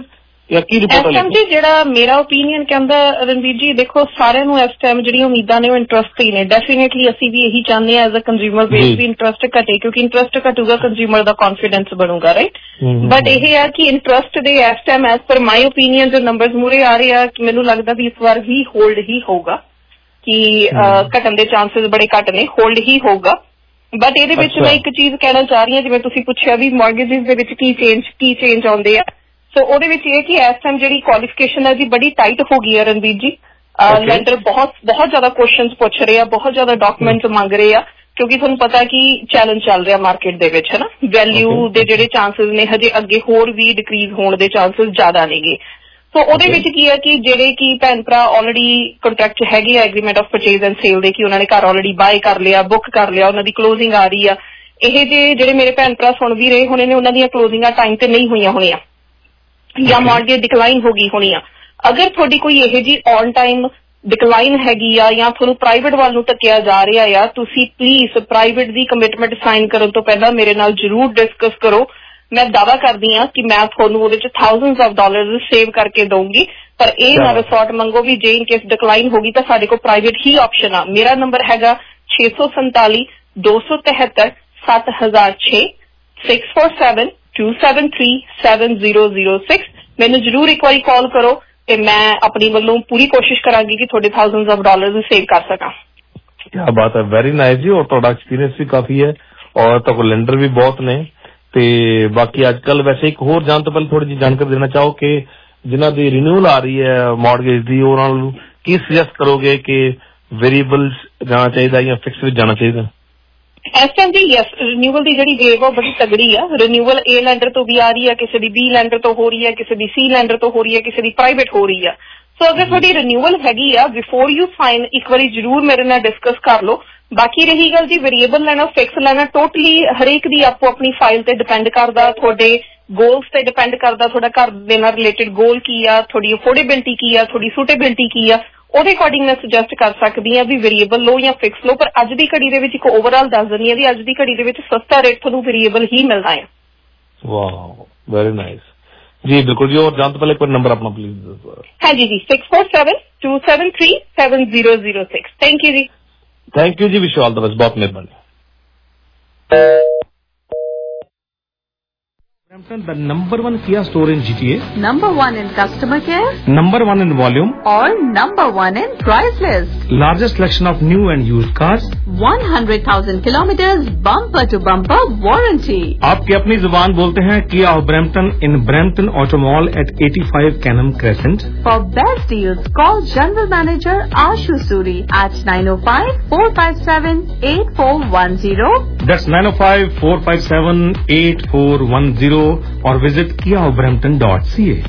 ਜਾਂ ਕੀ ਰਿਪੋਰਟ ਐਸ ਐਮ ਜੀ ਜਿਹੜਾ ਮੇਰਾ ਓਪੀਨੀਅਨ ਕਹਿੰਦਾ ਰਣਵੀਰ ਜੀ ਦੇਖੋ ਸਾਰਿਆਂ ਨੂੰ ਇਸ ਟਾਈਮ ਜਿਹੜੀਆਂ ਉਮੀਦਾਂ ਨੇ ਉਹ ਇੰਟਰਸਟ ਹੀ ਨੇ ਡੈਫੀਨੇਟਲੀ ਅਸੀਂ ਵੀ ਇਹੀ ਚਾਹੁੰਦੇ ਹਾਂ ਐਜ਼ ਅ ਕੰਜ਼ਿਊਮਰ ਬੇਸ ਵੀ ਇੰਟਰਸਟ ਘਟੇ ਕਿਉਂਕਿ ਇੰਟਰਸਟ ਘਟੂਗਾ ਕੰਜ਼ਿਊਮਰ ਦਾ ਕੌਨਫੀਡੈਂਸ ਬਣੂਗਾ ਰਾਈਟ ਬਟ ਇਹ ਹੈ ਕਿ ਇੰਟਰਸਟ ਦੇ ਇਸ ਟਾਈਮ ਐਜ਼ ਪਰ ਮਾਈ ਓਪੀਨੀਅਨ ਜੋ ਨੰਬਰਸ ਮੂਰੇ ਆ ਰਹੇ ਆ ਮੈਨੂੰ ਲੱਗਦਾ ਵੀ ਇਸ ਵਾਰ ਵੀ ਹੋਲਡ ਹੀ ਹੋਊਗਾ ਕਿ ਘਟਣ ਦੇ ਚਾਂਸਸ ਬੜੇ ਘੱਟ ਨੇ ਹੋਲਡ ਹੀ ਹੋਊਗਾ ਬਟ ਇਹਦੇ ਵਿੱਚ ਮੈਂ ਇੱਕ ਚੀਜ਼ ਕਹਿਣਾ ਚਾਹ ਰਹੀ ਹਾਂ ਜਿਵੇਂ ਤੁਸੀਂ ਪੁੱਛਿਆ ਵੀ ਮੌਰਗੇਜਿਸ ਦੇ ਵਿੱਚ ਕੀ ਚੇਂਜ ਕੀ ਚੇਂਜ ਆਉਂਦੇ ਆ ਸੋ ਉਹਦੇ ਵਿੱਚ ਇਹ ਕਿ ਇਸ ਟਾਈਮ ਜਿਹੜੀ ਕੁਆਲੀਫਿਕੇਸ਼ਨ ਹੈ ਜੀ ਬੜੀ ਟਾਈਟ ਹੋ ਗਈ ਹੈ ਰਣਵੀਰ ਜੀ ਲੈਂਡਰ ਬਹੁਤ ਬਹੁਤ ਜ਼ਿਆਦਾ ਕੁਐਸਚਨਸ ਪੁੱਛ ਰਹੇ ਆ ਬਹੁਤ ਜ਼ਿਆਦਾ ਡਾਕੂਮੈਂਟਸ ਮੰਗ ਰਹੇ ਆ ਕਿਉਂਕਿ ਤੁਹਾਨੂੰ ਪਤਾ ਕਿ ਚੈਲੰਜ ਚੱਲ ਰਿਹਾ ਮਾਰਕੀਟ ਦੇ ਵਿੱਚ ਹੈ ਨਾ ਵੈਲਿਊ ਦੇ ਜਿਹੜੇ ਚਾਂਸਸ ਨੇ ਹਜੇ ਅੱਗੇ ਹੋਰ ਵੀ ਡਿਕਰੀਜ਼ ਹੋਣ ਦੇ ਚਾਂਸਸ ਜ਼ਿਆਦਾ ਨੇਗੇ ਸੋ ਉਹਦੇ ਵਿੱਚ ਕੀ ਹੈ ਕਿ ਜਿਹੜੇ ਕਿ ਭੈਣ ਭਰਾ ਆਲਰੇਡੀ ਕੰਟਰੈਕਟ ਹੈਗੇ ਆ agreement of purchase and sale ਦੇ ਕਿ ਉਹਨਾਂ ਨੇ ਘਰ ਆਲਰੇਡੀ ਬਾਏ ਕਰ ਲਿਆ ਬੁੱਕ ਕਰ ਲਿਆ ਉਹਨਾਂ ਦੀ ਕਲੋਜ਼ਿੰਗ ਆ ਰਹੀ ਆ ਇਹ ਜੇ ਜਿਹੜੇ ਮੇਰੇ ਭੈਣ ਭਰਾ ਸੁਣ ਵੀ ਰਹੇ ਹੋਣੇ ਨੇ ਉਹਨਾਂ ਦੀਆਂ ਕਲੋਜ਼ਿੰਗਾਂ ਟਾਈਮ ਤੇ ਨਹੀਂ ਹੋਈਆਂ ਹੋਣੀਆਂ ਜਾਂ ਮਾਰਗੇਜ ਡਿਕਲਾਈਨ ਹੋ ਗਈ ਹੋਣੀ ਆ ਅਗਰ ਤੁਹਾਡੀ ਕੋਈ ਇਹੋ ਜਿਹੀ ਔਨ ਟਾਈਮ ਡਿਕਲਾਈਨ ਹੈਗੀ ਆ ਜਾਂ ਤੁਹਾਨੂੰ ਪ੍ਰਾਈਵੇਟ ਵੱਲ ਨੂੰ ਧੱਕਿਆ ਜਾ ਰਿਹਾ ਆ ਤੁਸੀਂ ਪਲੀਜ਼ ਪ੍ਰਾਈਵੇਟ ਦੀ ਕਮਿਟਮੈਂਟ ਸਾਈਨ ਕਰਨ ਤੋਂ ਪਹਿਲਾਂ ਮੇਰੇ ਨਾਲ ਜ਼ਰੂਰ ਡਿਸਕਸ ਕਰੋ ਮੈਂ ਦਾਅਵਾ ਕਰਦੀ ਹਾਂ ਕਿ ਮੈਂ ਤੁਹਾਨੂੰ ਉਹਦੇ ਚ ਥਾਊਜ਼ੈਂਡਸ ਆਫ ਡਾਲਰਸ ਸੇਵ ਕਰਕੇ ਦਊਂਗੀ ਪਰ ਇਹ ਨਾ ਰਿਸੋਰਟ ਮੰਗੋ ਵੀ ਜੇ ਇਨ ਕੇਸ ਡਿਕਲਾਈਨ ਹੋ ਗਈ ਤਾਂ ਸਾਡੇ ਕੋਲ ਪ੍ਰਾਈਵੇਟ ਹੀ ਆਪਸ਼ਨ ਆ ਮੇਰਾ ਨੰਬਰ ਹੈਗਾ ਛੇ ਸੌ ਸੰਤਾਲੀ ਦੋ ਸੌ ਤਿਹੱਤਰ ਸੱਤ ਹਜ਼ਾਰ ਛੇ six four seven two seven three seven zero zero six ਮੈਨੂੰ ਜ਼ਰੂਰ ਇੱਕ ਵਾਰੀ ਕਾਲ ਕਰੋ ਤੇ ਮੈਂ ਆਪਣੀ ਵੱਲੋਂ ਪੂਰੀ ਕੋਸ਼ਿਸ਼ ਕਰਾਂਗੀ ਕਿ ਤੁਹਾਡੇ ਥਾਊਜ਼ੈਂਡਸ ਆਫ ਡਾਲਰਸ ਸੇਵ ਕਰ ਸਕਾਂ ਕੀ ਬਾਤ ਹੈ ਵੈਰੀ ਨਾਈਸ ਜੀ ਔਰ ਤੁਹਾਡਾ ਐਕਸਪੀਰੀਅੰਸ ਵੀ ਕਾਫੀ ਹੈ ਔਰ ਤੁਹਾਡੇ ਕੋਲ ਲੈਂਡਰ ਵੀ ਬਹੁਤ ਨੇ ਤੇ ਬਾਕੀ ਅੱਜ ਕੱਲ ਵੈਸੇ ਇੱਕ ਹੋਰ ਜਾਣ ਤੋਂ ਪਹਿਲਾਂ ਥੋੜੀ ਜਿਹੀ ਜਾਣਕਾਰੀ ਦੇਣਾ ਚਾਹੋ ਕਿ ਜਿਨ੍ਹਾਂ ਦੀ ਰਿਨਿਊਅਲ ਆ ਰਹੀ ਹੈ ਮਾਰਗੇਜ ਦੀ ਉਹਨਾਂ ਨੂੰ ਕੀ ਸੁਜੈਸਟ ਕਰੋਗੇ ਕਿ ਵੇਰੀਏਬਲਸ ਜਾਣਾ ਚਾਹੀਦਾ ਜਾਂ ਫਿਕਸ ਵਿੱਚ ਜਾਣਾ ਚਾਹੀਦਾ ਇਸ ਟਾਈਮ ਦੀ ਯੈਸ ਰਿਨਿਊਅਲ ਦੀ ਜਿਹੜੀ ਵੇਵ ਆ ਬੜੀ ਤਗੜੀ ਆ ਰਿਨਿਊਅਲ ਏ ਲੈਂਡਰ ਤੋਂ ਵੀ ਆ ਰਹੀ ਹੈ ਕਿਸੇ ਦੀ ਬੀ ਲੈਂਡਰ ਤੋਂ ਹੋ ਰਹੀ ਹੈ ਕਿਸੇ ਦੀ ਸੀ ਲੈਂਡਰ ਤੋਂ ਹੋ ਰਹੀ ਹੈ ਕਿਸੇ ਦੀ ਪ੍ਰਾਈਵੇਟ ਹੋ ਰਹੀ ਆ ਸੋ ਅਗਰ ਤੁਹਾਡੀ ਰਿਨਿਊਅਲ ਹੈਗੀ ਆ ਬਿਫੋਰ ਯੂ ਸਾਈਨ ਇੱਕ ਵਾਰੀ ਜ਼ਰੂਰ ਮੇਰੇ ਨਾਲ ਡਿਸਕਸ ਕਰ ਲਓ ਬਾਕੀ ਰਹੀ ਗੱਲ ਜੀ ਵੇਰੀਏਬਲ ਲੈਣਾ ਫਿਕਸ ਲੈਣਾ ਟੋਟਲੀ ਹਰੇਕ ਦੀ ਆਪੋ ਆਪਣੀ ਫਾਈਲ ਤੇ ਡਿਪੈਂਡ ਕਰਦਾ ਤੁਹਾਡੇ ਗੋਲਸ ਤੇ ਡਿਪੈਂਡ ਕਰਦਾ ਤੁਹਾਡਾ ਘਰ ਦੇ ਨਾਲ ਰਿਲੇਟਡ ਗੋਲ ਕੀ ਆ ਤੁਹਾਡੀ ਅਫੋਰਡੇਬਿਲਿਟੀ ਕੀ ਆ ਤੁਹਾਡੀ ਸੂਟੇਬਿਲਿਟੀ ਕੀ ਆ ਉਹਦੇ ਅਕੋਰਡਿੰਗ ਮੈਂ ਸੁਜੈਸਟ ਕਰ ਸਕਦੀ ਹਾਂ ਵੀ ਵੇਰੀਏਬਲ ਲਓ ਜਾਂ ਫਿਕਸ ਲਓ ਪਰ ਅੱਜ ਦੀ ਘੜੀ ਦੇ ਵਿੱਚ ਇੱਕ ਓਵਰਆਲ ਦੱਸ ਦਿੰਦੀ ਹਾਂ ਵੀ ਅੱਜ ਦੀ ਘੜੀ ਦੇ ਵਿੱਚ ਸਸਤਾ ਰੇਟ ਤੁਹਾਨੂੰ ਵੇਰੀਏਬਲ ਹੀ ਮਿਲਦਾ ਹੈ ਵਾਓ ਵੈਰੀ ਨਾਈਸ ਜੀ ਬਿਲਕੁਲ ਜੀ ਔਰ ਜਾਣ ਤੋਂ ਪਹਿਲੇ ਕੋਈ ਨੰਬਰ ਆਪਣਾ ਪਲੀਜ਼ ਹਾਂਜੀ ਜੀ six four seven two seven three seven zero zero six thank you ਜੀ ਥੈਂਕ ਯੂ ਜੀ wish you all the best ਬਹੁਤ ਮਿਹਰਬਾਨੀ Brampton, the number one Kia store in G T A. Number one in customer care. Number one in volume. Or number one in price list. Largest selection of new and used cars. one hundred thousand kilometers bumper to bumper warranty. आपकी अपनी जुबान बोलते हैं Kia of Brampton in Brampton Auto Mall at eighty-five Canham Crescent. For best deals, call General Manager Ashu Suri at nine oh five, four five seven, eight four one zero. That's nine oh five, four five seven, eight four one zero. or visit kia of brampton dot c a.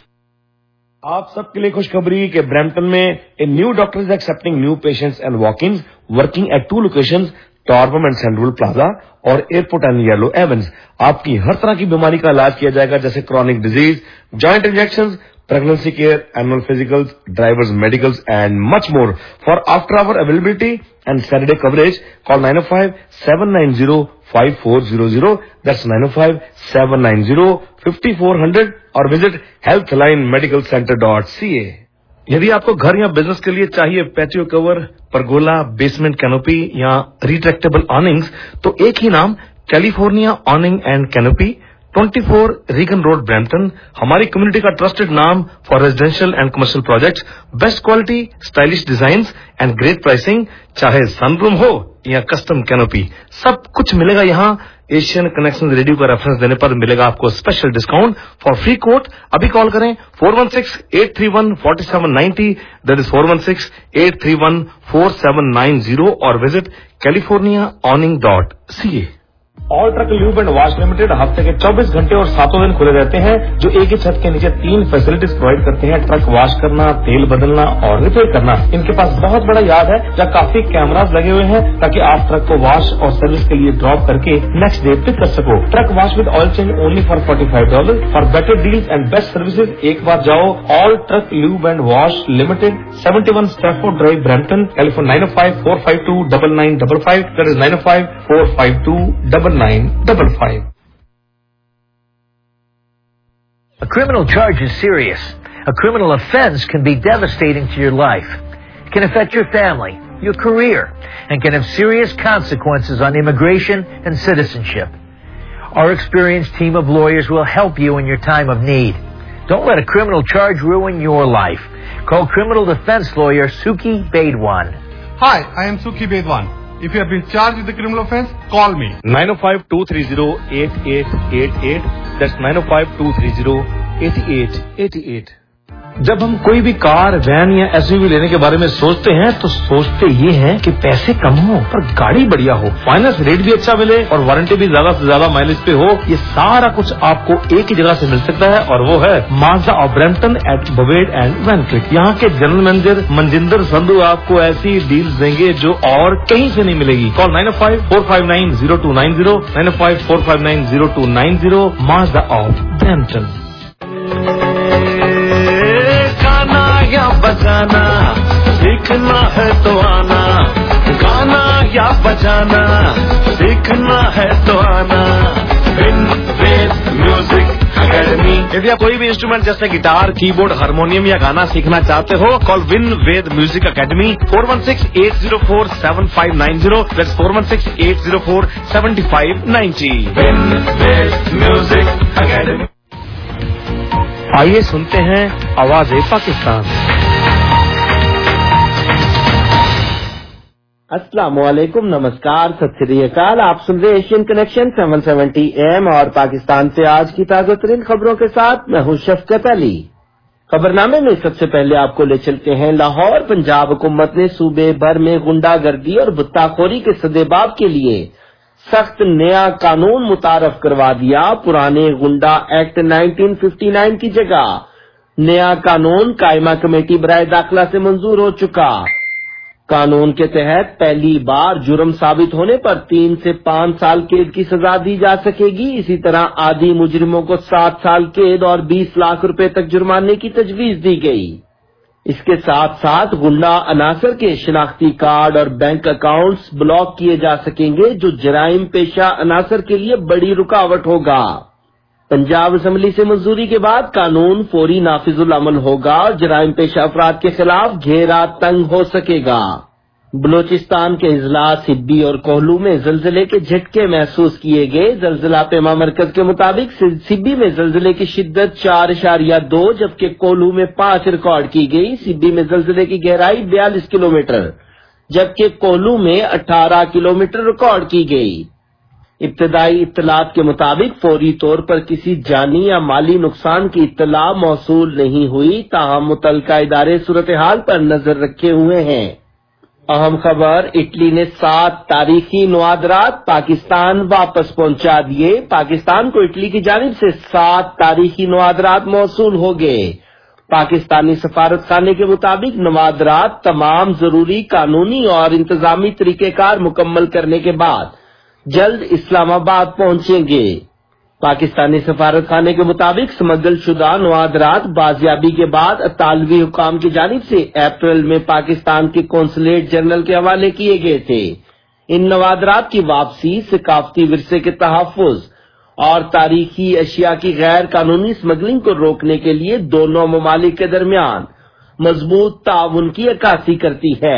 आप सबके लिए खुशखबरी कि Brampton में a new doctor is accepting new patients and walk-ins working at two locations Torbram and central plaza और airport and yellow avens. आपकी हर तरह की बीमारी का इलाज किया जाएगा जैसे chronic disease, joint injections, pregnancy care, annual physicals, drivers medicals and much more. For after hour availability and Saturday coverage, call nine oh five, seven nine zero, five four zero zero. That's nine oh five, seven nine zero, five four zero zero or visit healthline medical center dot c a. यदि आपको घर या business के लिए चाहिए patio cover, pergola, basement canopy या retractable awnings तो एक ही नाम California awning and canopy twenty-four Regan Road, Brampton. हमारी कम्युनिटी का ट्रस्टेड नाम for residential and commercial projects. Best quality, stylish designs and great pricing. चाहे सनरूम हो या कस्टम कैनोपी, सब कुछ मिलेगा यहाँ. एशियन कनेक्शन रेडियो का रेफरेंस देने पर मिलेगा आपको special discount. For free quote अभी कॉल करें four one six, eight three one, four seven nine zero. That is four one six, eight three one, four seven nine zero और visit California awning dot C A. All truck lube and wash limited हफ्ते के चौबीस घंटे और सातों दिन खुले रहते हैं, जो एक ही छत के नीचे तीन फैसिलिटीज प्रोवाइड करते हैं. ट्रक वॉश करना, तेल बदलना और रिपेयर करना. इनके पास बहुत बड़ा यार्ड है जहाँ काफी कैमरास लगे हुए हैं ताकि आप ट्रक को वॉश और सर्विस के लिए ड्रॉप करके नेक्स्ट डे पिक कर सको. Truck wash with oil change only for forty five dollar. For better deals and best services एक बार जाओ all truck lube and wash limited, seventy one Stafford drive, Brampton, telephone nine oh five, four five two, nine nine five five. That is nine oh five, four five two, nine nine five five. A criminal charge is serious. A criminal offense can be devastating to your life. It can affect your family, your career, and can have serious consequences on immigration and citizenship. Our experienced team of lawyers will help you in your time of need. Don't let a criminal charge ruin your life. Call criminal defense lawyer Suki Bedwan. Hi, I am Suki Bedwan. If you have been charged with a criminal offense, call me. nine oh five, two three oh, eight eight eight eight. That's nine oh five, two three oh, eight eight eight eight. जब हम कोई भी car, van या SUV लेने के बारे में सोचते हैं तो सोचते ये हैं कि पैसे कम हो पर गाड़ी बढ़िया हो, फाइनेंस रेट भी अच्छा मिले और वारंटी भी ज्यादा से ज्यादा माइलेज पे हो। ये सारा कुछ आपको एक ही जगह से मिल सकता है और वो है Mazda of Brampton at Bovaird and Vancliff. यहाँ के जनरल मैनेजर मनजिंदर संधू आपको ऐसी डील्स देंगे जो और कहीं से नहीं मिलेगी। Call nine O five, four five nine, zero two nine zero, nine O five, four five nine, zero two nine zero, Mazda of Brampton. या बजाना सीखना है तो आना, गाना या बजाना सीखना है तो आना। Win Ved music academy. यदि आप कोई भी इंस्ट्रूमेंट जैसे गिटार, कीबोर्ड, हारमोनियम या गाना सीखना चाहते हो, call win Ved music academy four one six, eight zero four, seven five nine zero, plus four one six, eight zero four, seven five nine zero. Win Ved music academy. आइए सुनते हैं आवाज़े पाकिस्तान। अस्सलाम वालेकुम, नमस्कार, सत श्री अकाल। आप सुन रहे Asian connection seven seventy AM और पाकिस्तान से आज की ताज़ा तरीन खबरों के साथ मैं हूं शफकत अली। खबरनामे में सबसे पहले आपको ले चलते हैं लाहौर। पंजाब हुकूमत ने सूबे भर में गुंडागर्दी और भुट्टाखोरी के सदेबाब के लिए सख्त नया कानून मुतारफ करवा दिया। पुराने गुंडा एक्ट नाइनटीन फिफ्टी नाइन की जगह नया कानून कायमा कमेटी बराए दाखिला से मंजूर हो चुका। कानून के तहत पहली बार जुर्म साबित होने पर तीन से पांच साल कैद की सजा दी जा सकेगी। इसी तरह आदि मुजरिमों को सात साल कैद और बीस लाख रुपए तक जुर्माने की तजवीज दी गई। इसके साथ साथ गुंडा अनासर के शिनाख्ती कार्ड और बैंक अकाउंट्स ब्लॉक किए जा सकेंगे, जो जराइम पेशा अनासर के लिए बड़ी रुकावट होगा। पंजाब असेंबली से मंजूरी के बाद कानून फौरी नाफिजुल अमल होगा और जराइम पेशा अफराद के खिलाफ घेरा तंग हो सकेगा। बलोचिस्तान के इजला, सिब्बी और कोहलू में जलजले के झटके महसूस किए गए। जलजला पेमा मरकज के मुताबिक सिब्बी में जलजले की शिद्दत चार इशारिया दो जबकि कोहलू में पांच रिकॉर्ड की गई। सिब्बी में जलजले की गहराई बयालीस किलोमीटर जबकि कोहलू में अठारह किलोमीटर रिकॉर्ड की गई। इब्तदाई इत्तलात के मुताबिक फौरी तौर पर किसी जानी या माली नुकसान की इत्तला मौसूल नहीं हुई, ताहम मुतल्लिका इदारे सूरत हाल पर नजर रखे हुए हैं। अहम खबर, इटली ने सात तारीखी नवादरात पाकिस्तान वापस पहुंचा दिए। पाकिस्तान को इटली की जानिब से सात तारीखी नवादरात मौसूल हो गए। पाकिस्तानी सफारत खाने के मुताबिक नवादरात तमाम जरूरी कानूनी और इंतजामी तरीकेकार मुकम्मल करने के बाद जल्द इस्लामाबाद पहुंचेंगे। पाकिस्तानी सफारत खाने के मुताबिक स्मगल शुदा नवादरात बाजियाबी के बाद अतालवी हुकाम की जानिब से अप्रैल में पाकिस्तान के कौंसलेट जनरल के हवाले किए गए थे। इन नवादरात की वापसी सकाफती विरसे के तहफ़्फ़ुज़ और तारीखी अशिया की गैर कानूनी स्मगलिंग को रोकने के लिए दोनों ममालिक के दरमियान मजबूत ताउन की अक्कासी करती है।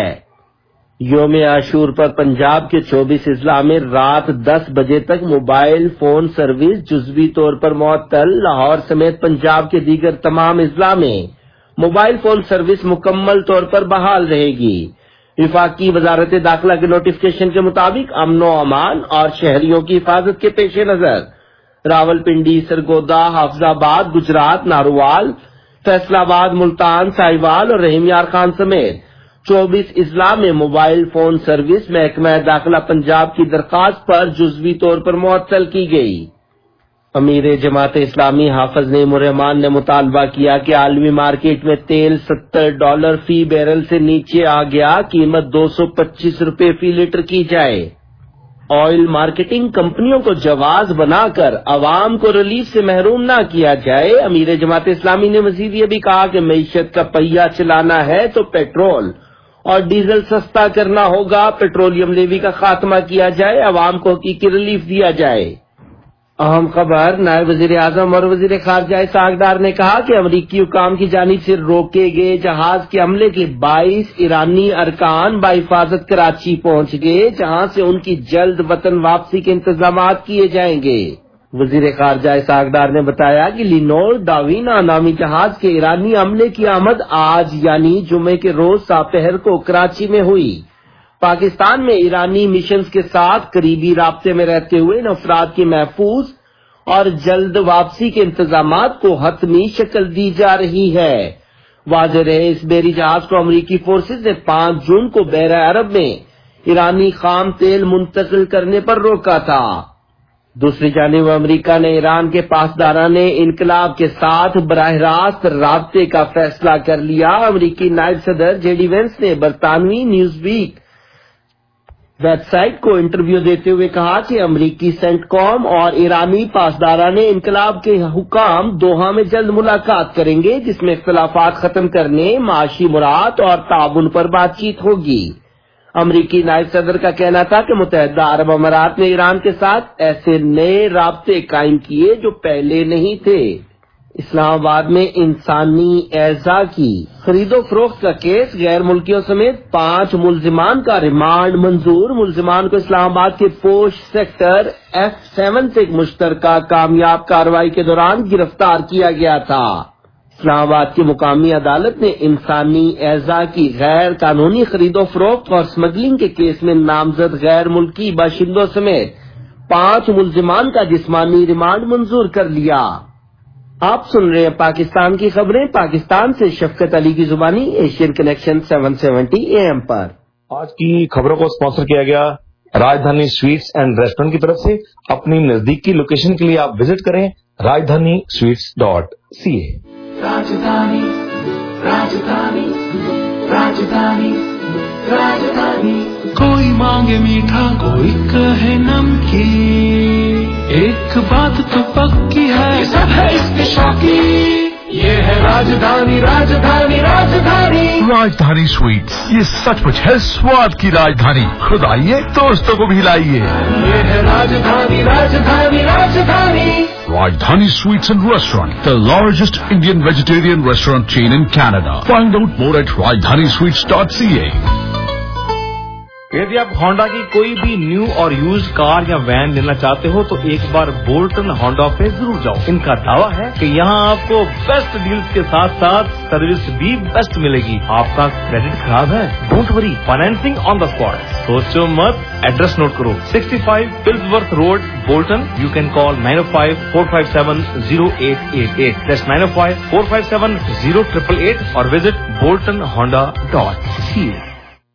योम आशूर पर पंजाब के चौबीस अजला में रात दस बजे तक मोबाइल फोन सर्विस जुज़वी तौर पर मुअत्तल। लाहौर समेत पंजाब के दीगर तमाम अजला में मोबाइल फोन सर्विस मुकम्मल तौर पर बहाल रहेगी। विफाकी वजारत दाखिला के नोटिफिकेशन के मुताबिक अमनो अमान और शहरियों की हिफाजत के पेश नजर रावलपिंडी, सरगोदा, हाफजाबाद, गुजरात, नारोवाल, फैसलाबाद, मुल्तान, साहिवाल और रहीमयार खान समेत चौबीस अजला में मोबाइल फोन सर्विस महकमा दाखिला पंजाब की दरखास्त पर जुज़वी तौर पर मुअत्तल की गई। अमीर जमात इस्लामी हाफिज नईमुर्रहमान ने मुतालबा किया कि आलमी मार्केट में तेल सत्तर डॉलर फी बैरल से नीचे आ गया, कीमत दो सौ पच्चीस रुपए फी लीटर की जाए। ऑयल मार्केटिंग कंपनियों को जवाज बनाकर अवाम को रिलीफ से महरूम न किया जाए। अमीर जमात इस्लामी ने मजीद ये भी कहा कि मईशत का पहिया चलाना है तो पेट्रोल और डीजल सस्ता करना होगा, पेट्रोलियम लेवी का खात्मा किया जाए, अवाम को हकीकी रिलीफ दिया जाए। अहम खबर, नायब वजीर आजम और वजीर खारजा सागदार ने कहा कि अमरीकी हुकाम की जानिब से रोके गए जहाज के हमले के बाईस ईरानी अरकान बाहिफाजत कराची पहुंच गए, जहां से उनकी जल्द वतन वापसी के इंतजाम किए जाएंगे। वजीर खारजा सागदार ने बताया कि लिनोर डावीना नामी जहाज के ईरानी हमले की आमद आज यानी जुमे के रोज सापहर को कराची में हुई। पाकिस्तान में ईरानी मिशंस के साथ करीबी राब्ते में रहते हुए इन अफराद की महफूज और जल्द वापसी के इंतजामात को हतमी शक्ल दी जा रही है। वाज़ेह रहे इस बेरी जहाज को अमरीकी फोर्सेज ने पांच जून को बहरा अरब में ईरानी खाम तेल मुंतकिल करने पर रोका था। दूसरी जानिब अमरीका ने ईरान के पासदाराने इनकलाब के साथ बराह रास्त राब्ते का फैसला कर लिया। अमरीकी नायब सदर जेडी वेंस ने बरतानवी न्यूज वीक वेबसाइट को इंटरव्यू देते हुए कहा कि अमरीकी सेंटकॉम और ईरानी पासदाराने इनकलाब के हुकाम दोहा में जल्द मुलाकात करेंगे, जिसमें इख्तलाफात खत्म करने, माशी मुराद और ताउन पर बातचीत होगी। अमरीकी नायब सदर का कहना था कि मुत्तहिदा अरब अमारात ने ईरान के साथ ऐसे नए राब्ते कायम किए जो पहले नहीं थे। इस्लामाबाद में इंसानी एजा की खरीदो फरोख्त का केस, गैर मुल्कियों समेत पांच मुल्जिमान का रिमांड मंजूर। मुल्जिमान को इस्लामाबाद के पोश सेक्टर एफ सेवन से एक मुश्तरका कामयाब कार्रवाई के दौरान गिरफ्तार किया गया था। इस्लामाबाद की मुकामी अदालत ने इंसानी एजा की गैर कानूनी खरीदो फरोख्त और स्मगलिंग के केस में नामजद गैर मुल्की बाशिंदों समेत पांच मुल्जिमान का जिस्मानी रिमांड मंजूर कर लिया। आप सुन रहे हैं पाकिस्तान की खबरें, पाकिस्तान से शफकत अली की जुबानी, Asian connection seven seventy A M पर। आज की खबरों को स्पॉन्सर किया गया राजधानी स्वीट्स एंड रेस्टोरेंट की तरफ से। अपनी नजदीक की लोकेशन के लिए आप विजिट करें राजधानी स्वीट्स डॉट सी ए। राजधानी राजधानी राजधानी राजधानी, कोई मांगे मीठा कोई कहे नमकीन, एक बात तो पक्की है, ये सब है इसके शौकीन। ये है राजधानी राजधानी राजधानी राजधानी स्वीट्स, ये सचमुच है स्वाद की राजधानी। खुद आइए, दोस्तों को भी लाइए। ये है राजधानी राजधानी राजधानी Rajdhani Sweets and Restaurant, the largest Indian vegetarian restaurant chain in Canada. Find out more at rajdhani sweets dot c a. यदि आप होंडा की कोई भी न्यू और यूज कार या वैन लेना चाहते हो तो एक बार बोल्टन होंडा पे जरूर जाओ। इनका दावा है कि यहाँ आपको बेस्ट डील्स के साथ साथ सर्विस भी बेस्ट मिलेगी। आपका क्रेडिट खराब है, don't worry, financing on the spot. सोचो मत, एड्रेस नोट करो, sixty five Pillsworth road, Bolton. You can call nine O five four five seven zero eight eight eight, that's nine O five four five seven zero triple eight, और visit Bolton Honda dot C A.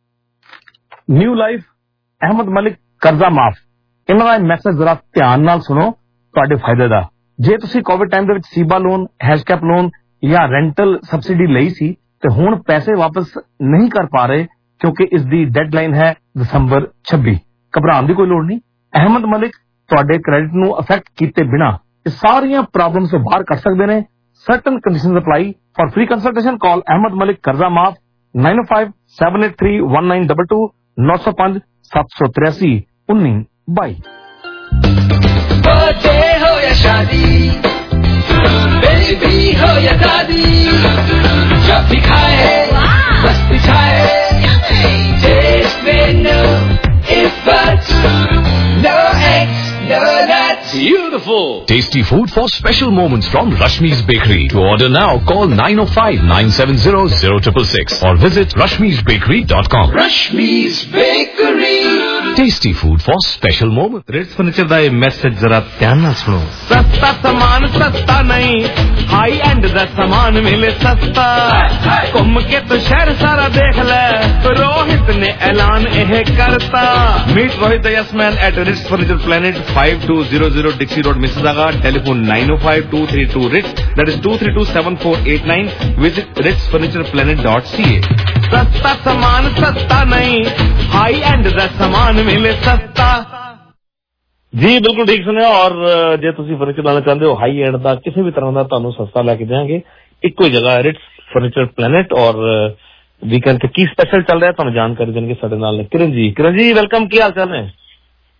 New life Ahmed Malik कर्जा माफ, ਇਹਨਾਂ ਦਾ message ਜ਼ਰਾ ਧਿਆਨ ਨਾਲ ਸੁਣੋ, ਤੁਹਾਡੇ ਫਾਇਦੇ ਦਾ। ਜੇ ਤੁਸੀਂ ਕੋਵਿਡ ਟਾਈਮ ਦੇ ਵਿੱਚ ਸੀਬਾ ਲੋਨ, ਹੈਸ਼ਕੈਪ ਲੋਨ ਜਾਂ ਰੈਂਟਲ ਸਬਸਿਡੀ ਲਈ ਸੀ ਤੇ ਹੁਣ ਪੈਸੇ ਵਾਪਸ ਨਹੀਂ ਕਰ ਪਾ ਰਹੇ ਕਿਉਂਕਿ ਇਸ ਦੀ ਡੈਡਲਾਈਨ ਹੈ ਦਸੰਬਰ ਛੱਬੀ, ਘਬਰਾਉਣ ਦੀ ਕੋਈ ਲੋੜ ਨਹੀਂ। ਅਹਿਮਦ ਮਲਿਕ ਤੁਹਾਡੇ ਕ੍ਰੈਡਿਟ ਨੂੰ ਅਫੈਕਟ ਕੀਤੇ ਬਿਨਾ ਇਹ ਸਾਰੀਆਂ ਪ੍ਰੋਬਲਮਸ ਤੋਂ ਬਾਹਰ ਕੱਢ ਸਕਦੇ ਨੇ। Certain conditions apply. For free consultation call Ahmed Malik कर्जा माफ नाइन ओ five seven eight three one nine double two नौ सौ पांच सात सौ तिरासी उन्नीस बाई। बर्थडे हो या शादी, बेबी हो या दादी, जब भी खाए बस बिछाए, टेस्ट में no if but, no X no nut. Beautiful. Tasty food for special moments from Rashmi's Bakery. To order now, call nine oh five nine seven zero zero six six or visit rashmis bakery dot com. Rashmi's Bakery. Tasty food for special moments. Ritz furniture ਦਾ ਇਹ message ਜ਼ਰਾ ਧਿਆਨ ਨਾਲ ਸੁਣੋ। ਸਸਤਾ ਸਮਾਨ ਸਸਤਾ ਨਹੀਂ, ਹਾਈ ਐਂਡ ਦਾ ਸਮਾਨ ਮਿਲੇ ਸਸਤਾ। ਘੁੰਮ ਕੇ ਤੂੰ ਸ਼ਹਿਰ ਸਾਰਾ ਦੇਖ ਲੈ, ਰੋਹਿਤ ਨੇ ਐਲਾਨ ਇਹ ਕਰਤਾ। Meet Rohit the yes man at Ritz Furniture Planet, five two zero zero Dixie Road, Mississauga. Telephone nine oh five two three two Ritz, that is two three two seven four eight nine. Visit ritz furniture planet dot c a. सस्ता सामान सस्ता नहीं, high and ਦਾ सामान मिले सस्ता। ਜੀ ਬਿਲਕੁਲ ਠੀਕ ਸੁਣਿਆ। ਔਰ ਜੇ ਤੁਸੀਂ ਫਰਨੀਚਰ ਲੈਣਾ ਚਾਹੁੰਦੇ ਹੋ ਹਾਈ ਐਂਡ ਦਾ, ਕਿਸੇ ਵੀ ਤਰ੍ਹਾਂ ਦਾ, ਤੁਹਾਨੂੰ ਸਸਤਾ ਲੈ ਕੇ ਦੇਵਾਂਗੇ। ਇੱਕੋ ਹੀ ਜਗ੍ਹਾ ਰਿਟਸ ਫਰਨੀਚਰ ਪਲੈਨਟ। ਔਰ ਵੀਕਐਂਡ ਤੇ ਕੀ ਸਪੈਸ਼ਲ ਚੱਲ ਰਿਹਾ ਤੁਹਾਨੂੰ ਜਾਣਕਾਰੀ ਦੇਣਗੇ ਸਾਡੇ ਨਾਲ ਕਿਰਨ ਜੀ। ਕਿਰਨ ਜੀ ਵੈਲਕਮ, ਕੀ ਹਾਲ ਚਾਲ ਨੇ?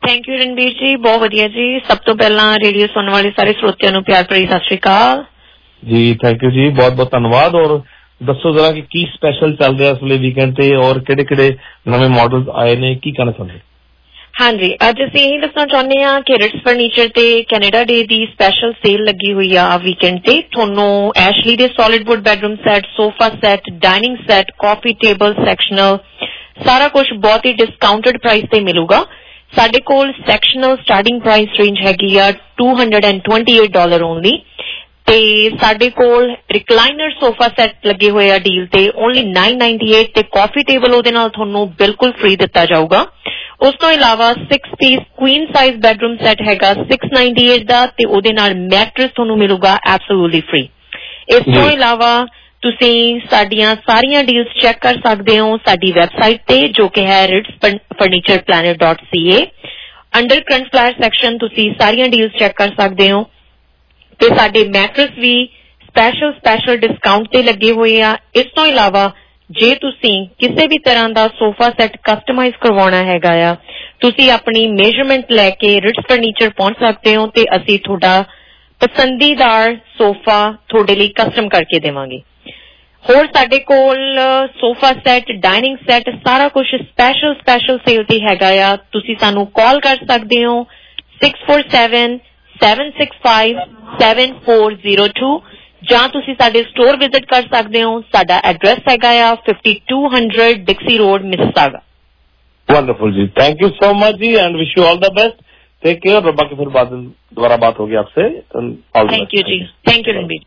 ਥੈਂਕ ਯੂ ਰਣਬੀਰ ਜੀ, ਬਹੁਤ ਵਧੀਆ ਜੀ। ਸਭ ਤੋਂ ਪਹਿਲਾਂ ਰੇਡੀਓ ਸੁਣਨ ਵਾਲੇ ਸਾਰੇ ਸਰੋਤਿਆਂ ਨੂੰ ਪਿਆਰ ਭਰੀ ਸਤਿ ਸ਼੍ਰੀ ਅਕਾਲ ਜੀ। ਥੈਂਕ ਯੂ ਜੀ, ਬਹੁਤ ਬਹੁਤ ਧੰਨਵਾਦ। ਔਰ ਦੱਸੋ ਜ਼ਰਾ ਕਿ ਕੀ ਸਪੈਸ਼ਲ ਚੱਲ ਰਿਹਾ ਇਸ ਵੇਲੇ ਵੀਕਐਂਡ ਤੇ ਔਰ ਕਿਹੜੇ ਕਿਹੜੇ ਨਵੇਂ ਮਾਡਲ ਆਏ ਨੇ, ਕੀ ਕਹਿਣਾ ਚਾਹੁੰਦੇ? ਹਾਂਜੀ, ਅੱਜ ਅਸੀਂ ਇਹੀ ਦੱਸਣਾ ਚਾਹੁੰਦੇ ਹਾਂ ਕਿ ਰਿਟਸ ਫਰਨੀਚਰ ਤੇ ਕੈਨੇਡਾ ਡੇ ਦੀ ਸਪੈਸ਼ਲ ਸੇਲ ਲੱਗੀ ਹੋਈ ਆ ਵੀਕਐਂਡ ਤੇ। ਤੁਹਾਨੂੰ ਐਸ਼ਲੀ ਦੇ solid wood bedroom set, sofa set, dining set, coffee table, sectional ਸਾਰਾ ਕੁਝ ਬਹੁਤ ਹੀ ਡਿਸਕਾਊਂਟਡ ਪ੍ਰਾਈਸ ਤੇ ਮਿਲੂਗਾ। ਸਾਡੇ ਕੋਲ ਸੈਕਸ਼ਨਲ ਸਟਾਰਟਿੰਗ ਪ੍ਰਾਈਸ ਰੇਂਜ ਹੈਗੀ ਆ two hundred and twenty eight dollar only ਤੇ ਸਾਡੇ ਕੋਲ ਰਿਕਲਾਈਨਰ ਸੋਫਾ ਸੈਟ ਲੱਗੇ ਹੋਏ ਆ ਡੀਲ ਤੇ ਓਨਲੀ ਨਾਈਨ ਨਾਈਨਟੀ ਏਟ ਤੇ ਕਾਫੀ ਟੇਬਲ ਉਹਦੇ ਨਾਲ ਤੁਹਾਨੂੰ ਬਿਲਕੁਲ ਫ੍ਰੀ ਦਿੱਤਾ ਜਾਊਗਾ। ਉਸ ਤੋਂ ਇਲਾਵਾ six piece queen size bedroom set ਹੈਗਾ ਸਿਕਸ ਨਾਈਨਟੀ ਏਟ ਦਾ ਤੇ ਉਹਦੇ ਨਾਲ ਮੈਟਰਸ ਤੁਹਾਨੂੰ ਮਿਲੂਗਾ ਐਬਸੋਲੂਟਲੀ ਫ੍ਰੀ। ਇਸ ਤੋਂ ਇਲਾਵਾ ਤੁਸੀਂ ਸਾਡੀਆਂ ਸਾਰੀਆਂ ਡੀਲਸ ਚੈੱਕ ਕਰ ਸਕਦੇ ਹੋ ਸਾਡੀ ਵੈਬਸਾਈਟ ਤੇ ਜੋ ਕਿ ਹੈ Ritz furniture planet dot C A. Under current flyer section ਤੁਸੀਂ ਸਾਰੀਆਂ ਡੀਲਸ ਚੈੱਕ ਕਰ ਸਕਦੇ ਹੋ ਤੇ ਸਾਡੇ ਮੈਟਰਸ ਵੀ ਸਪੈਸ਼ਲ ਸਪੈਸ਼ਲ ਡਿਸਕਾਊਂਟ ਤੇ ਲੱਗੇ ਹੋਏ ਆ। ਇਸ ਤੋਂ ਇਲਾਵਾ ਜੇ ਤੁਸੀਂ ਕਿਸੇ ਵੀ ਤਰ੍ਹਾਂ ਦਾ ਸੋਫਾ ਸੈਟ ਕਸਟਮਾਈਜ਼ ਕਰਵਾਉਣਾ ਹੈਗਾ ਆ, ਤੁਸੀਂ ਆਪਣੀ ਮੇਜਰਮੈਂਟ ਲੈ ਕੇ ਰਿਟਸ ਫਰਨੀਚਰ ਪਹੁੰਚ ਸਕਦੇ ਹੋ ਤੇ ਅਸੀਂ ਤੁਹਾਡਾ ਪਸੰਦੀਦਾਰ ਸੋਫਾ ਤੁਹਾਡੇ ਲਈ ਕਸਟਮ ਕਰਕੇ ਦੇਵਾਂਗੇ। ਹੋਰ ਸਾਡੇ ਕੋਲ ਸੋਫਾ ਸੈਟ, ਡਾਈਨਿੰਗ ਸੈਟ ਸਾਰਾ ਕੁਝ ਸਪੈਸ਼ਲ ਸਪੈਸ਼ਲ ਸੇਲ ਤੇ ਹੈਗਾ ਆ। ਤੁਸੀਂ ਸਾਨੂੰ ਕਾਲ ਕਰ ਸਕਦੇ ਹੋ six four seven seven six five seven four zero two ਜਾਂ ਤੁਸੀਂ ਸਾਡੇ ਸਟੋਰ ਵਿਜ਼ਿਟ ਕਰ ਸਕਦੇ ਹੋ। ਸਾਡਾ ਐਡਰੈਸ ਹੈਗਾ ਆ fifty two hundred Dixie road, Mississauga. Wonderful जी, थैंक यू सो मच जी and wish you all the best. Take care. रब्बा की फिर बाद दोबारा बात होगी आपसे। थैंक यू जी, थैंक यू रणबीर।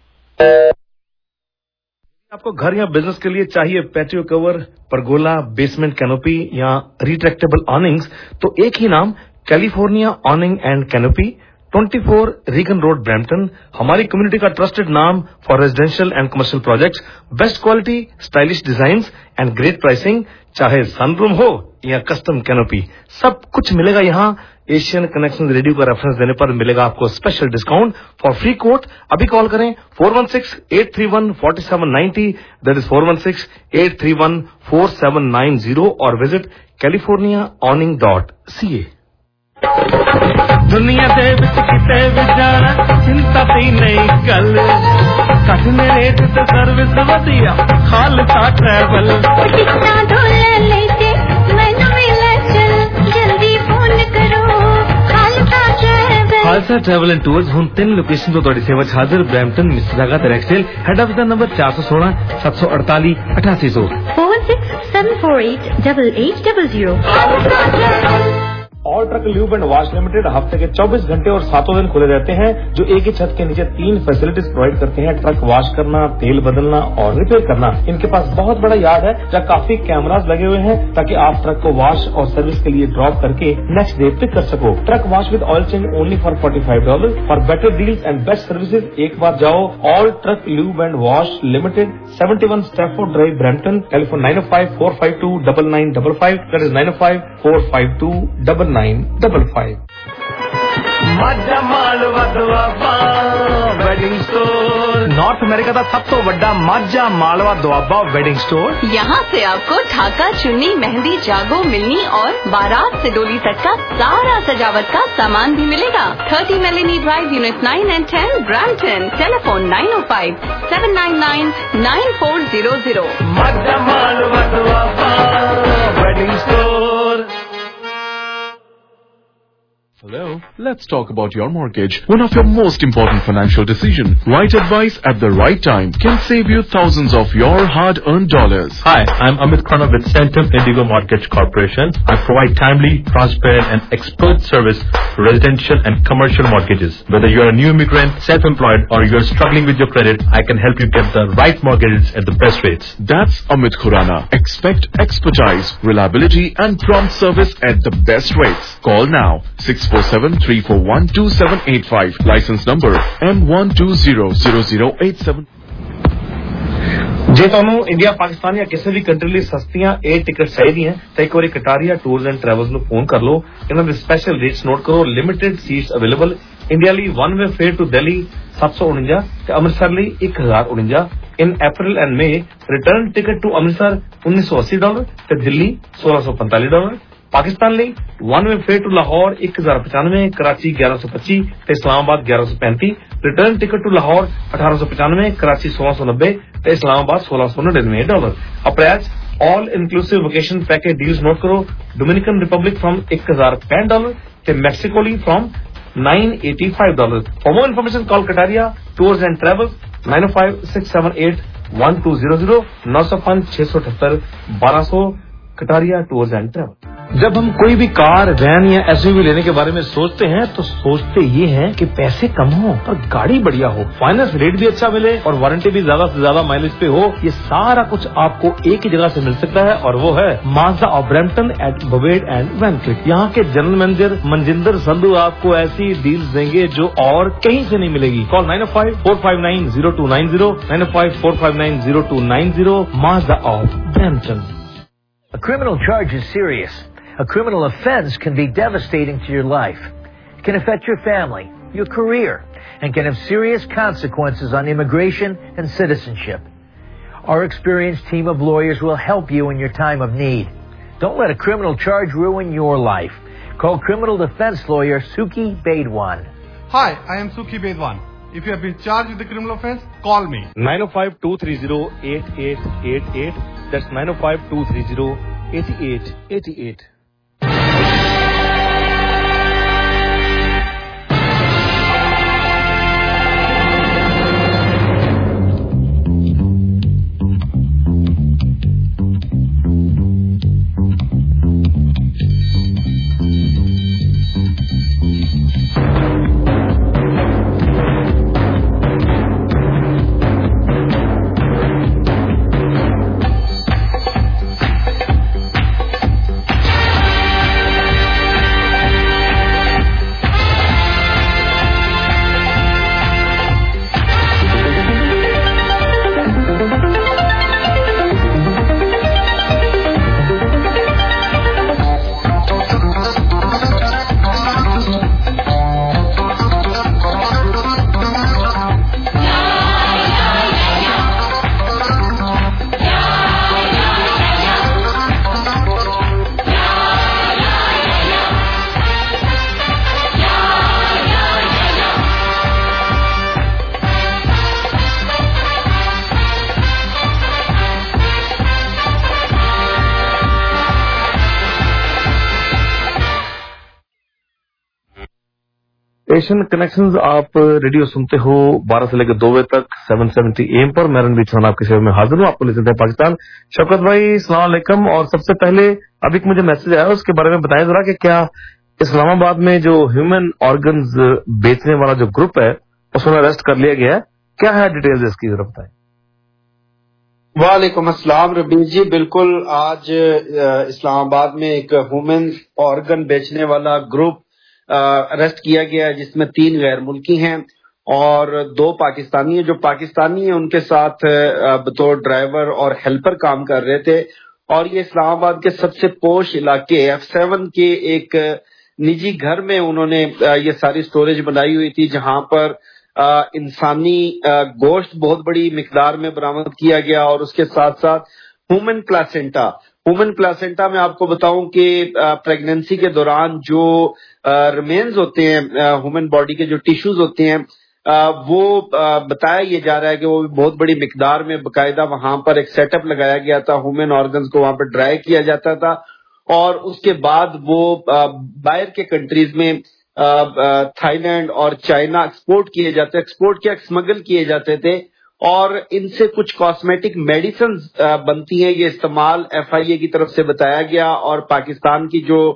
आपको घर या बिजनेस के लिए चाहिए patio cover, pergola, basement canopy या रिट्रैक्टेबल ऑनिंग्स, तो एक ही नाम California awning and canopy, twenty four Regan road, Brampton. हमारी कम्युनिटी का ट्रस्टेड नाम for residential and commercial projects. Best quality, stylish designs and great pricing. चाहे सनरूम हो या कस्टम कैनोपी, सब कुछ मिलेगा यहाँ। एशियन कनेक्शन रेडियो का रेफरेंस देने पर मिलेगा आपको special discount. For free quote अभी कॉल करें four one six eight three one four seven ninety, that is four one six eight three one four seven nine zero, और visit California awning dot C A. दुनिया दे विच किते भी जाना चिंता दी नहीं गल, घटने रेट ते सर्विस वधिया खालसा ट्रैवल। टिकटा डोले लेते मैनू मिले चल, जल्दी फोन करो Khalsa travel. Khalsa travel and tours हुण तीन लोकेशन तो तुहाडी सेवा च हाजिर, ब्रैम्पटन, मिसिसागा ते रैक्सडेल। हेड ऑफिस दा नंबर चार सौ सोलह सत्त सौ अड़ताली अठासी सौ, four six seven four eight double eight double zero. All truck lube and wash limited हफ्ते के चौबीस घंटे और सातों दिन खुले रहते हैं, जो एक ही छत के नीचे तीन फैसिलिटीज प्रोवाइड करते हैं। ट्रक वॉश करना, तेल बदलना और रिपेयर करना। इनके पास बहुत बड़ा यार्ड है जहाँ काफी कैमरास लगे हुए हैं ताकि आप ट्रक को वॉश और सर्विस के लिए ड्रॉप करके नेक्स्ट डे पिक कर सको। Truck wash with oil change only for forty five dollar. For better deals and best services एक बार जाओ all truck lube and wash limited, seventy one Stafford drive, Brampton. Telephone nine O five four five two double nine double five, that is nine O five four five two double nine double five. Majha Malwa Doaba wedding store, north America का सब तो बड़ा Majha Malwa Doaba wedding store. यहाँ से आपको ढाका, चुन्नी, मेहंदी, जागो, मिलनी और बारात से डोली तक का सारा सजावट का सामान भी मिलेगा। Thirty Melanie drive, unit nine and ten, Brampton. Telephone nine O five seven nine nine nine four zero zero. Majha Malwa Doaba wedding store. Hello. Let's talk about your mortgage. One of your most important financial decisions. Right advice at the right time can save you thousands of your hard-earned dollars. Hi, I'm Amit Khana with Centum Indigo Mortgage Corporation. I provide timely, transparent and expert service for residential and commercial mortgages. Whether you're a new immigrant, self-employed or you're struggling with your credit, I can help you get the right mortgages at the best rates. That's Amit Khurana. Expect expertise, reliability and prompt service at the best rates. Call now. six four seven three four one two seven eight five. License number M one two zero zero zero eight seven. ਜੇ ਤੁਹਾਨੂੰ India, Pakistan ਜਾਂ ਕਿਸੇ ਵੀ country ਲਈ ਸਸਤੀਆਂ air ticket ਚਾਹੀਦੀਆਂ ਤਾਂ ਇੱਕ ਵਾਰੀ ਕਟਾਰੀਆ ਟੂਰਸ ਐਂਡ ਟਰੈਵਲਸ ਨੂੰ ਫੋਨ ਕਰ ਲਓ। ਇਹਨਾਂ ਦੇ ਸਪੈਸ਼ਲ ਰੇਟਸ ਨੋਟ ਕਰੋ। Limited seats available. ਇੰਡੀਆ ਲਈ one way fare to Delhi ਸੱਤ ਸੌ ਉਣੰਜਾ ਤੇ ਅੰਮ੍ਰਿਤਸਰ ਲਈ ਇੱਕ ਹਜ਼ਾਰ ਉਣੰਜਾ। In April and May return ticket to Amritsar ਉੱਨੀ ਸੌ अस्सी ਡਾਲਰ ਤੇ ਦਿੱਲੀ सोलह सौ पैंतालीस ਡਾਲਰ। पाकिस्तान ਲਈ one way fare to Lahore एक हजार पचानवे, कराची ग्यारह सौ पच्ची ਤੇ इस्लामाबाद ग्यारह सौ पैंतीस, रिटर्न टिकट टू लाहौर अठारह सौ पचानवे, कराची सोलह सौ नब्बे ਤੇ इस्लामाबाद सोलह सौ नड़िनवे डॉलर। अप्रैज all inclusive vacation package deals note करो। डोमिनिकन रिपब्लिक फ्रॉम एक हजार पैंठ डॉलर ਤੇ मैक्सिको ली from nine eighty-five dollars. For more information, call Kataria Tours and Travels nine oh five six seven eight one two zero zero नौ सौ पाँच छह सौ अठहत्तर बारह सौ कटारिया टूर्स एंड ट्रैवल। जब हम कोई भी कार, वैन या एसयूवी लेने के बारे में सोचते हैं तो सोचते ये हैं कि पैसे कम हो और गाड़ी बढ़िया हो, फाइनेंस रेट भी अच्छा मिले और वारंटी भी ज्यादा से ज्यादा माइलेज पे हो। ये सारा कुछ आपको एक ही जगह से मिल सकता है और वो है Mazda of Brampton at Bovaird and Vancliff. यहाँ के जनरल मैनेजर मनजिंदर संधू आपको ऐसी डील्स देंगे जो और कहीं से नहीं मिलेगी। Call nine O five four five nine zero two nine zero nine O five four five nine zero two nine zero Mazda of Brampton. A criminal charge is serious. A criminal offense can be devastating to your life. It can affect your family, your career, and can have serious consequences on immigration and citizenship. Our experienced team of lawyers will help you in your time of need. Don't let a criminal charge ruin your life. Call criminal defense lawyer Suki Baidwan. Hi, I am Suki Baidwan. If you have been charged with a criminal offense, call me. nine oh five two three zero eight eight eight eight. That's nine oh five two three zero eight eight eight eight. Asian connections आप radio सुनते हो बारह से लेकर दो बजे तक seven seventy M पर। मैं रणवीर चौहान आपकी सेवा में हाजिर हूँ। आपको लिखते हैं पाकिस्तान। शौकत भाई सलाम अलैकुम। और सबसे पहले अभी मुझे मैसेज आया उसके बारे में बताएं जरा कि क्या इस्लामाबाद में जो ह्यूमन ऑर्गन्स बेचने वाला जो ग्रुप है उसमें अरेस्ट कर लिया गया है, क्या है डिटेल्स इसकी जरा बताएं। वालेकुम अस्सलाम रबीर जी, बिल्कुल आज इस्लामाबाद में एक ह्यूमन ऑर्गन बेचने वाला ग्रुप अरेस्ट किया गया है जिसमें तीन गैर मुल्की हैं और दो पाकिस्तानी हैं। जो पाकिस्तानी हैं उनके साथ बतौर ड्राइवर और हेल्पर काम कर रहे थे और ये इस्लामाबाद के सबसे पोश इलाके एफ सेवन के एक निजी घर में उन्होंने ये सारी स्टोरेज बनाई हुई थी जहां पर इंसानी गोश्त बहुत बड़ी मिकदार में बरामद किया गया और उसके साथ साथ ह्यूमन प्लासेंटा ह्यूमन प्लासेंटा में आपको बताऊं कि प्रेगनेंसी के दौरान जो रिमेन्स होते हैं ह्यूमन बॉडी के जो टिश्यूज होते हैं वो बताया ये जा रहा है कि वो बहुत बड़ी मिकदार में बकायदा वहां पर एक सेटअप लगाया गया था। ह्यूमन ऑर्गन्स को वहां पर ड्राई किया जाता था और उसके बाद वो बाहर के कंट्रीज में थाईलैंड और चाइना एक्सपोर्ट किए जाते एक्सपोर्ट क्या स्मगल किए जाते थे और इनसे कुछ कॉस्मेटिक मेडिसिन बनती हैं। ये इस्तेमाल एफआईए की तरफ से बताया गया और पाकिस्तान की जो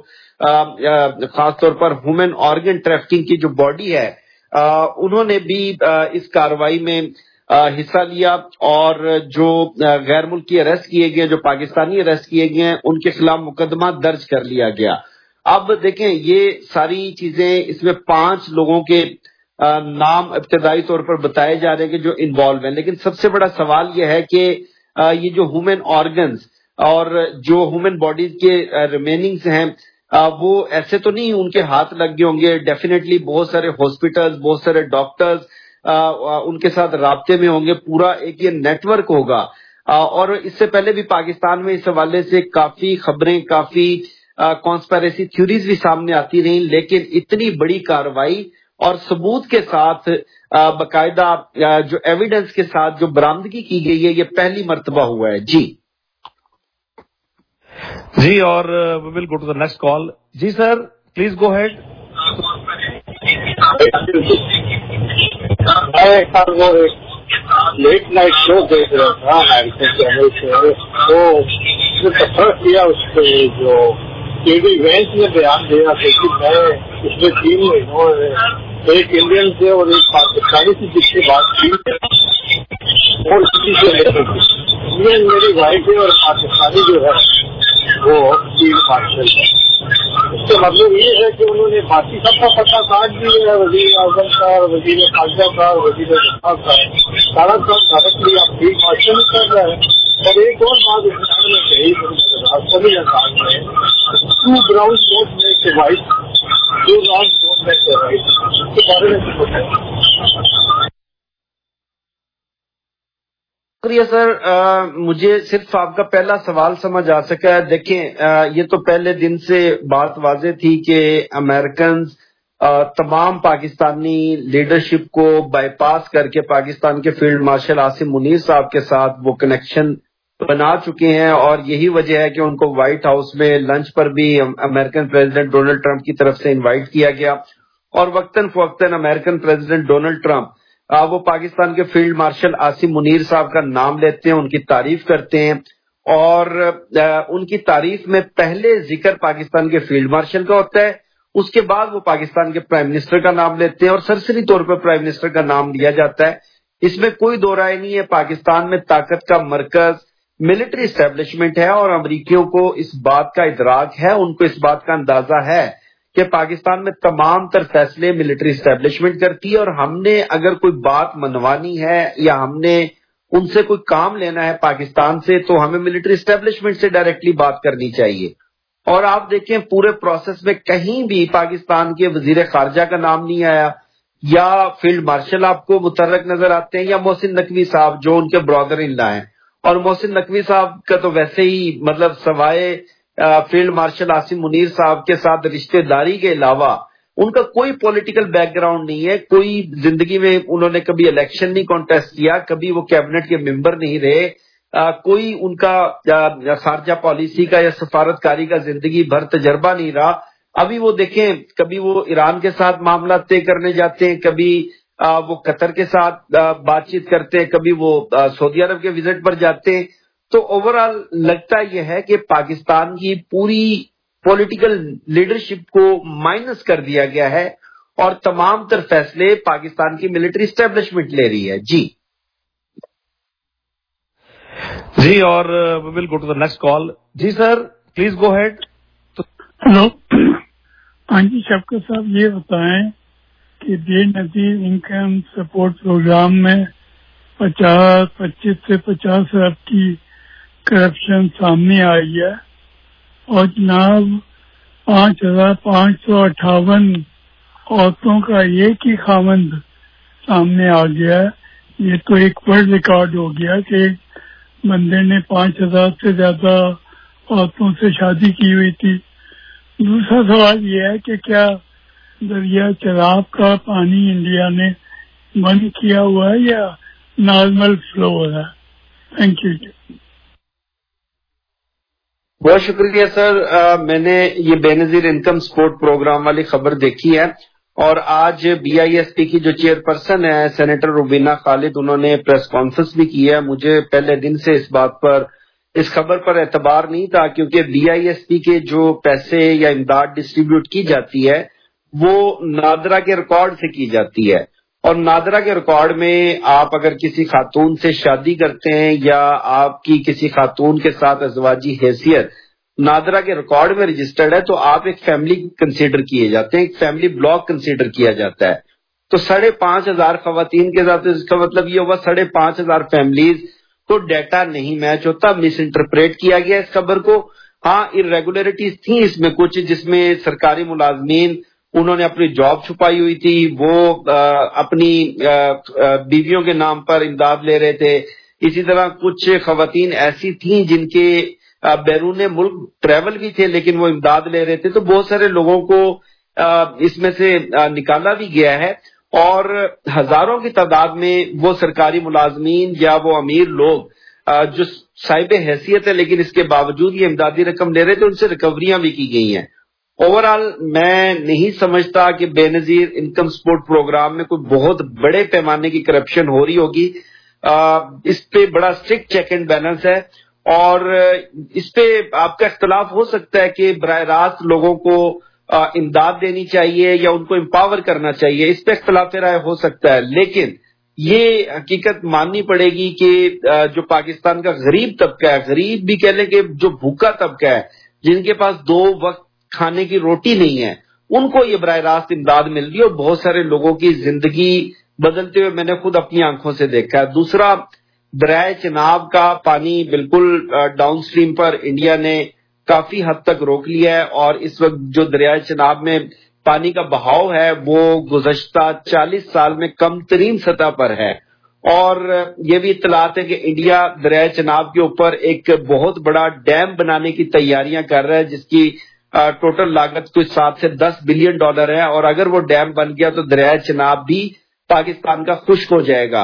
खासतौर पर ह्यूमन ऑर्गन ट्रैफिकिंग की जो बॉडी है आ, उन्होंने भी आ, इस कार्रवाई में आ, हिस्सा लिया और जो गैर मुल्की अरेस्ट किए गए, जो पाकिस्तानी अरेस्ट किए गए हैं, उनके खिलाफ मुकदमा दर्ज कर लिया गया। अब देखें ये सारी चीजें, इसमें पांच लोगों के आ, नाम इब्तदाई तौर पर बताए जा रहे हैं कि जो इन्वॉल्व हैं, लेकिन सबसे बड़ा सवाल यह है कि आ, ये जो ह्यूमन ऑर्गन्स और जो ह्यूमन बॉडीज के रिमेनिंग्स हैं आ, वो ऐसे तो नहीं उनके हाथ लग गए होंगे। डेफिनेटली बहुत सारे हॉस्पिटल्स, बहुत सारे डॉक्टर्स उनके साथ राब्ते में होंगे, पूरा एक ये नेटवर्क होगा। आ, और इससे पहले भी पाकिस्तान में इस हवाले से काफी खबरें, काफी कॉन्स्पिरेसी थ्योरीज भी सामने आती रही, लेकिन इतनी बड़ी कार्रवाई और सबूत के साथ बाकायदा जो एविडेंस के साथ जो बरामदगी की गई है, ये पहली मर्तबा हुआ है। जी जी और we will go to the next call. जी सर, प्लीज गो हेड। मैं लेट नाइट शो देख रहा था अमेरिकन चैनल से, तो फर्क किया उस पर जो केडी वेंस ने बयान दिया था कि मैं पिछले तीन महीनों में एक इंडियन से और एक पाकिस्तानी से जिससे बात की और किसी से लेकर इंडियन मेरी वाइफ है और पाकिस्तानी जो है वो फील्ड मार्शल है। इसका मतलब ये है कि उन्होंने बाकी सबका पता काट दिया है, वजीर आजम का, वजीर खारजा का, वजीर दफा का, सारा काम डायरेक्टली आप फील्ड मार्शल कर रहा है। और एक और बात इसमें में कही सभी अंदाज में, two ground don't make a white, two ground don't make a right, इसके बारे में कुछ है? शुक्रिया सर। आ, मुझे सिर्फ आपका पहला सवाल समझ आ सका है। देखें, आ, ये तो पहले दिन से बात वाज़ेह थी कि अमेरिकन तमाम पाकिस्तानी लीडरशिप को बाईपास करके पाकिस्तान के फील्ड मार्शल आसिम मुनीर साहब के साथ वो कनेक्शन बना चुके हैं, और यही वजह है कि उनको व्हाइट हाउस में लंच पर भी अमेरिकन प्रेसिडेंट डोनाल्ड ट्रंप की तरफ से इनवाइट किया गया, और वक्तन फवक्तन अमेरिकन प्रेसिडेंट डोनाल्ड ट्रंप आ, वो पाकिस्तान के फील्ड मार्शल आसिम मुनीर साहब का नाम लेते हैं, उनकी तारीफ करते हैं, और आ, उनकी तारीफ में पहले जिक्र पाकिस्तान के फील्ड मार्शल का होता है, उसके बाद वो पाकिस्तान के प्राइम मिनिस्टर का नाम लेते हैं और सरसरी तौर पर प्राइम मिनिस्टर का नाम लिया जाता है। इसमें कोई दो राय नहीं है। पाकिस्तान में ताकत का मरकज मिलिट्री एस्टेब्लिशमेंट है, और अमरीकियों को इस बात का इदराक है, उनको इस बात का अंदाजा है कि पाकिस्तान में तमाम तर फैसले मिलिट्री एस्टेब्लिशमेंट करती है, और हमने अगर कोई बात मनवानी है या हमने उनसे कोई काम लेना है पाकिस्तान से, तो हमें मिलिट्री एस्टेब्लिशमेंट से डायरेक्टली बात करनी चाहिए। और आप देखें, पूरे प्रोसेस में कहीं भी पाकिस्तान के वजीर खारजा का नाम नहीं आया, या फील्ड मार्शल आपको मुतर्रक नजर आते हैं, या मोहसिन नकवी साहब जो उनके ब्रदर इन लॉ हैं। और मोहसिन नकवी साहब का तो वैसे ही मतलब सवाए फील्ड मार्शल आसिम मुनीर साहब के साथ रिश्तेदारी के अलावा उनका कोई पॉलिटिकल बैकग्राउंड नहीं है, कोई जिंदगी में उन्होंने कभी इलेक्शन नहीं कॉन्टेस्ट किया, कभी वो कैबिनेट के मेंबर नहीं रहे, आ, कोई उनका खारजा पॉलिसी का या सफारतकारी का जिंदगी भर तजर्बा नहीं रहा। अभी वो देखें, कभी वो ईरान के साथ मामला तय करने जाते हैं, कभी आ, वो कतर के साथ आ, बातचीत करते हैं, कभी वो सऊदी अरब के विजिट पर जाते हैं। तो ओवरऑल लगता यह है कि पाकिस्तान की पूरी पॉलिटिकल लीडरशिप को माइनस कर दिया गया है, और तमाम तर फैसले पाकिस्तान की मिलिट्री एस्टेब्लिशमेंट ले रही है। जी जी और we will go to the next call. जी sir, please go ahead. Hello, हाँ जी शफकत साहब, ये बताएं कि बेनजीर इनकम सपोर्ट प्रोग्राम में पचास पच्चीस से पचास अरब की करप्शन सामने आई है, और जनाब पांच हजार पांच सौ अट्ठावन औरतों का एक ही खामंद सामने आ गया है। ये तो एक वर्ल्ड रिकॉर्ड हो गया कि एक बंदे ने पांच हजार से ज्यादा औरतों से शादी की हुई थी। दूसरा सवाल ये है कि क्या दरिया चराब का पानी इंडिया ने बंद किया हुआ है या नॉर्मल फ्लो हो रहा है? Thank you. बहुत शुक्रिया सर। आ, मैंने ये बेनजीर इनकम सपोर्ट प्रोग्राम वाली खबर देखी है, और आज बी आई एस पी की जो चेयरपर्सन है सेनेटर रुबीना खालिद, उन्होंने प्रेस कॉन्फ्रेंस भी की है। मुझे पहले दिन से इस बात पर, इस खबर पर एतबार नहीं था, क्योंकि बी आई एस पी के जो पैसे या इमदाद डिस्ट्रीब्यूट की जाती है वो नादरा के रिकॉर्ड से की जाती है, और नादरा के रिकॉर्ड में आप अगर किसी खातून से शादी करते हैं या आपकी किसी खातून के साथ अज़वाजी हैसियत नादरा के रिकॉर्ड में रजिस्टर्ड है, तो आप एक फैमिली कंसीडर किए जाते हैं, एक फैमिली ब्लॉक कंसीडर किया जाता है। तो साढ़े पांच हजार खवातीन के साथ, इसका मतलब ये होगा साढ़े पांच हजार फैमिलीज को डाटा नहीं मैच होता, मिस इंटरप्रेट किया गया इस खबर को। हाँ, इरेगुलरिटीज थी इसमें कुछ, जिसमें सरकारी मुलाजमीन उन्होंने अपनी जॉब छुपाई हुई थी, वो आ, अपनी आ, आ, बीवियों के नाम पर इमदाद ले रहे थे। इसी तरह कुछ खवातीन ऐसी थी जिनके बैरून मुल्क ट्रैवल भी थे, लेकिन वो इमदाद ले रहे थे, तो बहुत सारे लोगों को इसमें से निकाला भी गया है और हजारों की तादाद में वो सरकारी मुलाजमीन या वो अमीर लोग जो साहिब हैसियत है लेकिन इसके बावजूद ये इमदादी रकम ले रहे थे, उनसे रिकवरियां भी की गई हैं। ओवरऑल मैं नहीं समझता कि बेनजीर इनकम सपोर्ट प्रोग्राम में कोई बहुत बड़े पैमाने की करप्शन हो रही होगी। इस पे बड़ा स्ट्रिक्ट चेक एंड बैलेंस है और इस पे आपका इख्तलाफ हो सकता है कि बराह रास्त लोगों को इमदाद देनी चाहिए या उनको एम्पावर करना चाहिए, इस पे इख्तलाफ राय हो सकता है, लेकिन ये हकीकत माननी पड़ेगी कि जो पाकिस्तान का गरीब तबका है, गरीब भी कह लें कि जो भूखा तबका है, जिनके पास दो वक्त खाने की रोटी नहीं है, उनको ये बराह रास्त इमदाद मिल रही है और बहुत सारे लोगों की जिंदगी बदलते हुए मैंने खुद अपनी आंखों से देखा है। दूसरा, दरिया चिनाब का पानी बिल्कुल डाउन स्ट्रीम पर इंडिया ने काफी हद तक रोक लिया है और इस वक्त जो दरिया चिनाब में पानी का बहाव है वो गुज़श्ता चालीस साल में कम तरीन सतह पर है और ये भी इत्तलात है कि इंडिया दरिया चिनाब के ऊपर एक बहुत बड़ा डैम बनाने की तैयारियां कर रहा है जिसकी टोटल लागत कुछ सात से दस बिलियन डॉलर है और अगर वो डैम बन गया तो दरिया चिनाब भी पाकिस्तान का खुश्क हो जाएगा।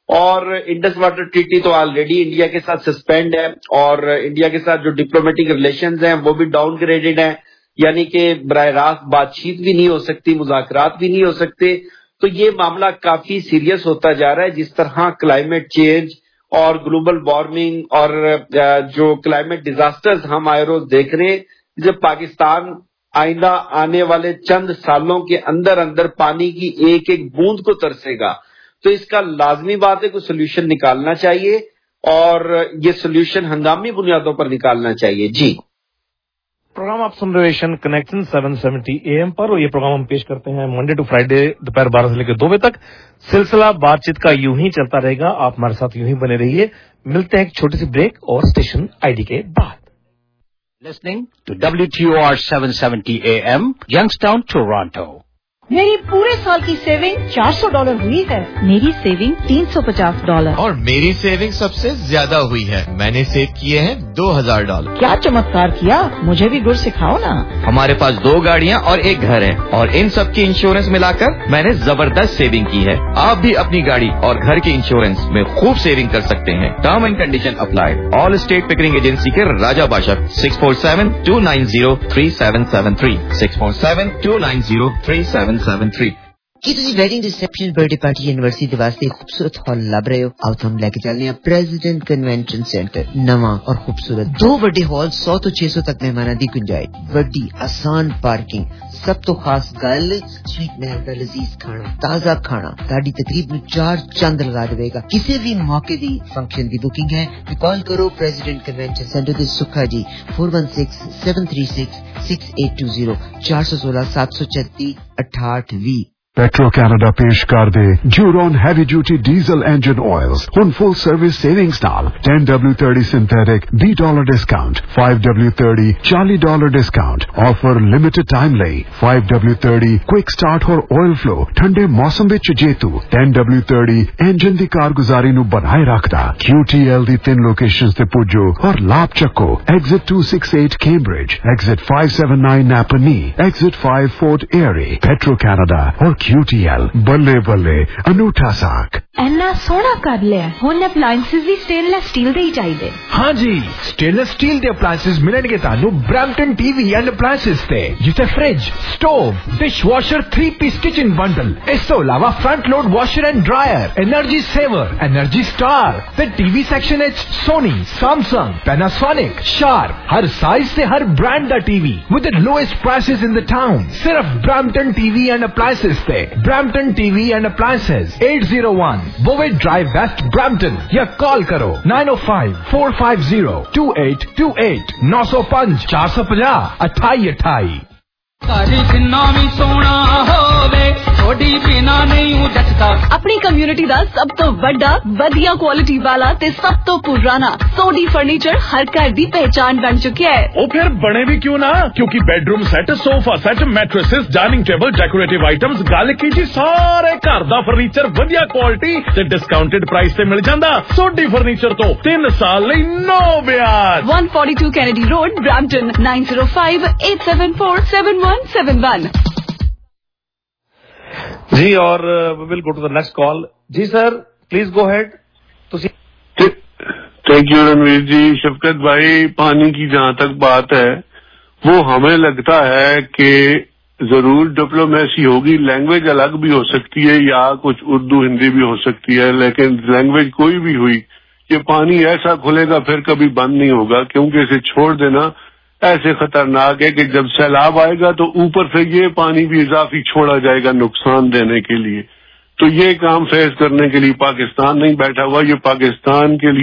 और इंडस वाटर ट्रीटी तो ऑलरेडी इंडिया के साथ सस्पेंड है और इंडिया के साथ जो डिप्लोमेटिक रिलेशंस हैं वो भी डाउनग्रेडेड हैं, यानी कि बराह रास्त बातचीत भी नहीं हो सकती, मुज़ाकरात भी नहीं हो सकते। तो ये मामला काफी सीरियस होता जा रहा है। जिस तरह क्लाइमेट चेंज और ग्लोबल वार्मिंग और जो क्लाइमेट डिजास्टर्स हम आए रोज देख रहे हैं, जब पाकिस्तान आइंदा आने वाले चंद सालों के अंदर अंदर पानी की एक एक बूंद को तरसेगा, तो इसका लाजमी बात है कोई सोल्यूशन निकालना चाहिए और ये सोल्यूशन हंगामी बुनियादों पर निकालना चाहिए। जी, प्रोग्राम आप सुन रहे हैं कनेक्शन सात सौ सत्तर एएम पर और ये प्रोग्राम हम पेश करते हैं मंडे टू फ्राइडे दोपहर बारह से लेकर दो बजे तक। सिलसिला बातचीत का यूं ही चलता रहेगा, आप हमारे साथ यूं ही बने रहिए। मिलते हैं एक छोटी सी ब्रेक और स्टेशन आईडी के बाद। Listening to W T O R seven seventy A M, Youngstown, Toronto. मेरी पूरे साल की सेविंग चार सौ डॉलर हुई है। मेरी सेविंग तीन सौ पचास डॉलर और मेरी सेविंग सबसे ज्यादा हुई है, मैंने सेव किए हैं दो हज़ार डॉलर। क्या चमत्कार किया, मुझे भी गुर सिखाओ ना। हमारे पास दो गाड़ियाँ और एक घर है और इन सब की इंश्योरेंस मिलाकर मैंने जबरदस्त सेविंग की है। आप भी अपनी गाड़ी और घर के इंश्योरेंस में खूब सेविंग कर सकते हैं। Term and condition apply. All state Pickering agency के Raja Badshah six four seven two nine zero three seven seven three six four seven two nine zero three seven seven three ਕੀ ਤੁਸੀਂ wedding reception birthday party university ਦੇ ਵਾਸਤੇ ਖੂਬਸੂਰਤ ਹਾਲ ਲੱਭ ਰਹੇ ਹੋ? ਆਓ ਤੁਹਾਨੂੰ ਲੈ ਕੇ ਚੱਲਦੇ ਹਾਂ ਪ੍ਰੈਜ਼ੀਡੈਂਟ ਕਨਵੈਨਸ਼ਨ ਸੈਂਟਰ, ਨਵਾਂ ਔਰ ਖੂਬਸੂਰਤ ਦੋ ਵੱਡੇ ਹਾਲ, ਸੌ ਤੋਂ ਛੇ ਸੌ ਤੱਕ ਮਹਿਮਾਨਾਂ ਦੀ ਗੁੰਜਾਇਸ਼, ਵੱਡੀ ਆਸਾਨ ਪਾਰਕਿੰਗ, ਸਭ ਤੋਂ ਖਾਸ ਗੱਲ ਸਵੀਟ ਮਹਿਲ ਦਾ ਲਜ਼ੀਜ਼ ਖਾਣਾ, ਤਾਜ਼ਾ ਖਾਣਾ ਤੁਹਾਡੀ ਤਕਰੀਬ ਨੂੰ ਚਾਰ ਚੰਦ ਲਗਾ ਦੇਵੇਗਾ। ਕਿਸੇ ਵੀ ਮੌਕੇ ਦੀ ਫੰਕਸ਼ਨ ਦੀ ਬੁਕਿੰਗ ਹੈ तो कॉल करो प्रेसिडेंट कन्वेंशन सेंटर ਦੇ Sukha ji four one six seven three six six eight two zero चार सौ सोलह सात सौ छत्तीस अठाठ भी। पेट्रो कैनेडा पेश कर दे Duron heavy duty diesel engine oils हुन फुल सर्विस सेविंग्स नाल टेन डब्ल्यू थर्टी सिंथेटिक बीस dollar discount, five W thirty चालीस dollar discount offer limited time ਲਈ, five W thirty quick start और ऑयल फ्लो ठंडे मौसम ਵਿੱਚ ਜੇਤੂ, टेन डब्ल्यू थर्टी इंजन ਦੀ ਕਾਰਗੁਜ਼ਾਰੀ ਨੂੰ ਬਣਾਏ ਰੱਖਦਾ। Q T L ਦੀ ਤਿੰਨ ਲੋਕੇਸ਼ਨਸ ਤੇ ਪੁੱਜੋ ਔਰ ਲਾਭ ਚੱਕੋ। Exit two six eight Cambridge, exit five seven nine Napanee, exit five Fort Erie. Petro Canada और Q T L ਬੱਲੇ ਬੱਲੇ ਅਨੂਠਾ ਸਾਕ। ਇੰਨਾ ਸੋਹਣਾ ਕਰ ਲਿਆ, ਹੁਣ ਅਪਲਾਈਐਂਸਸ ਵੀ ਸਟੇਨਲੈਸ ਸਟੀਲ ਦੇ ਹੀ ਚਾਹੀਦੇ। हाँ जी, स्टेनलेस स्टील ਦੇ ਅਪਲਾਈਐਂਸਸ ਮਿਲਣਗੇ ਤੁਹਾਨੂੰ ਬ੍ਰੈਂਪਟਨ ਟੀਵੀ ਐਂਡ ਅਪਲਾਈਐਂਸਸ ਤੇ, ਜਿੱਥੇ fridge, stove, dishwasher, three piece kitchen bundle, ਇਸ ਤੋਂ ਇਲਾਵਾ front load washer and dryer, energy saver, energy star ਤੇ ਟੀਵੀ ਸੈਕਸ਼ਨ ਵਿੱਚ ਸੋਨੀ, ਸੈਮਸੰਗ, ਪੈਨਾਸੋਨਿਕ, ਸ਼ਾਰਪ, ਹਰ ਸਾਈਜ਼ ਤੇ ਹਰ ਬ੍ਰਾਂਡ ਦਾ TV with the lowest prices in the town। ਸਿਰਫ ਬ੍ਰੈਂਪਟਨ ਟੀਵੀ ਐਂਡ ਅਪਲਾਈਐਂਸਸ ਤੇ Brampton T V and Appliances, eight oh one Bowit Drive West, Brampton, या call करो nine oh five four five zero two eight two eight nine oh five four five zero अठाई अठाई। ਘਰ ਜਿੰਨਾ ਵੀ ਸੋਹਣਾ ਹੋਵੇ सोडी बिना नहीं हूँ जचता। अपनी कम्युनिटी ਦਾ ਸਭ ਤੋਂ ਵੱਡਾ ਵਧੀਆ ਕੁਆਲਿਟੀ ਵਾਲਾ ਤੇ ਸਭ ਤੋਂ ਪੁਰਾਣਾ ਸੋਡੀ ਫਰਨੀਚਰ ਹਰ ਘਰ ਦੀ ਪਹਿਚਾਨ ਬਣ ਚੁੱਕਿਆ ਹੈ। ਉਹ ਫਿਰ ਬਣੇ ਵੀ ਕਿਉਂ ਨਾ, ਕਿਉਂਕਿ bedroom set, sofa set, mattresses, dining table, decorative items, ਗੱਲ ਕੀ ਜੀ ਸਾਰੇ ਘਰ ਦਾ ਫਰਨੀਚਰ ਵਧੀਆ ਕੁਆਲਿਟੀ ਤੇ ਡਿਸਕਾਊਂਟਡ ਪ੍ਰਾਈਸ ਤੇ ਮਿਲ ਜਾਂਦਾ। ਸੋਡੀ ਫਰਨੀਚਰ ਤੋਂ ਤਿੰਨ ਸਾਲ ਲਈ ਨੋ ਵਿਆਜ। one forty-two Kennedy Road, Brampton, nine zero five eight seven four seven one seven one। जी, और we will go to the next call. जी sir, please go ahead. Thank you Ranveer ji. Shafqat भाई, पानी की जहां तक बात है, वो हमें लगता है कि जरूर डिप्लोमेसी होगी, लैंग्वेज अलग भी हो सकती है या कुछ उर्दू हिंदी भी हो सकती है, लेकिन लैंग्वेज कोई भी हुई, ये पानी ऐसा खुलेगा फिर कभी बंद नहीं होगा, क्योंकि इसे छोड़ देना ऐसे खतरनाक है कि जब सैलाब आएगा तो ऊपर से ये पानी भी इजाफी छोड़ा जाएगा नुकसान देने के लिए। तो ये काम फेस करने के लिए पाकिस्तान नहीं बैठा हुआ, ये पाकिस्तान के लिए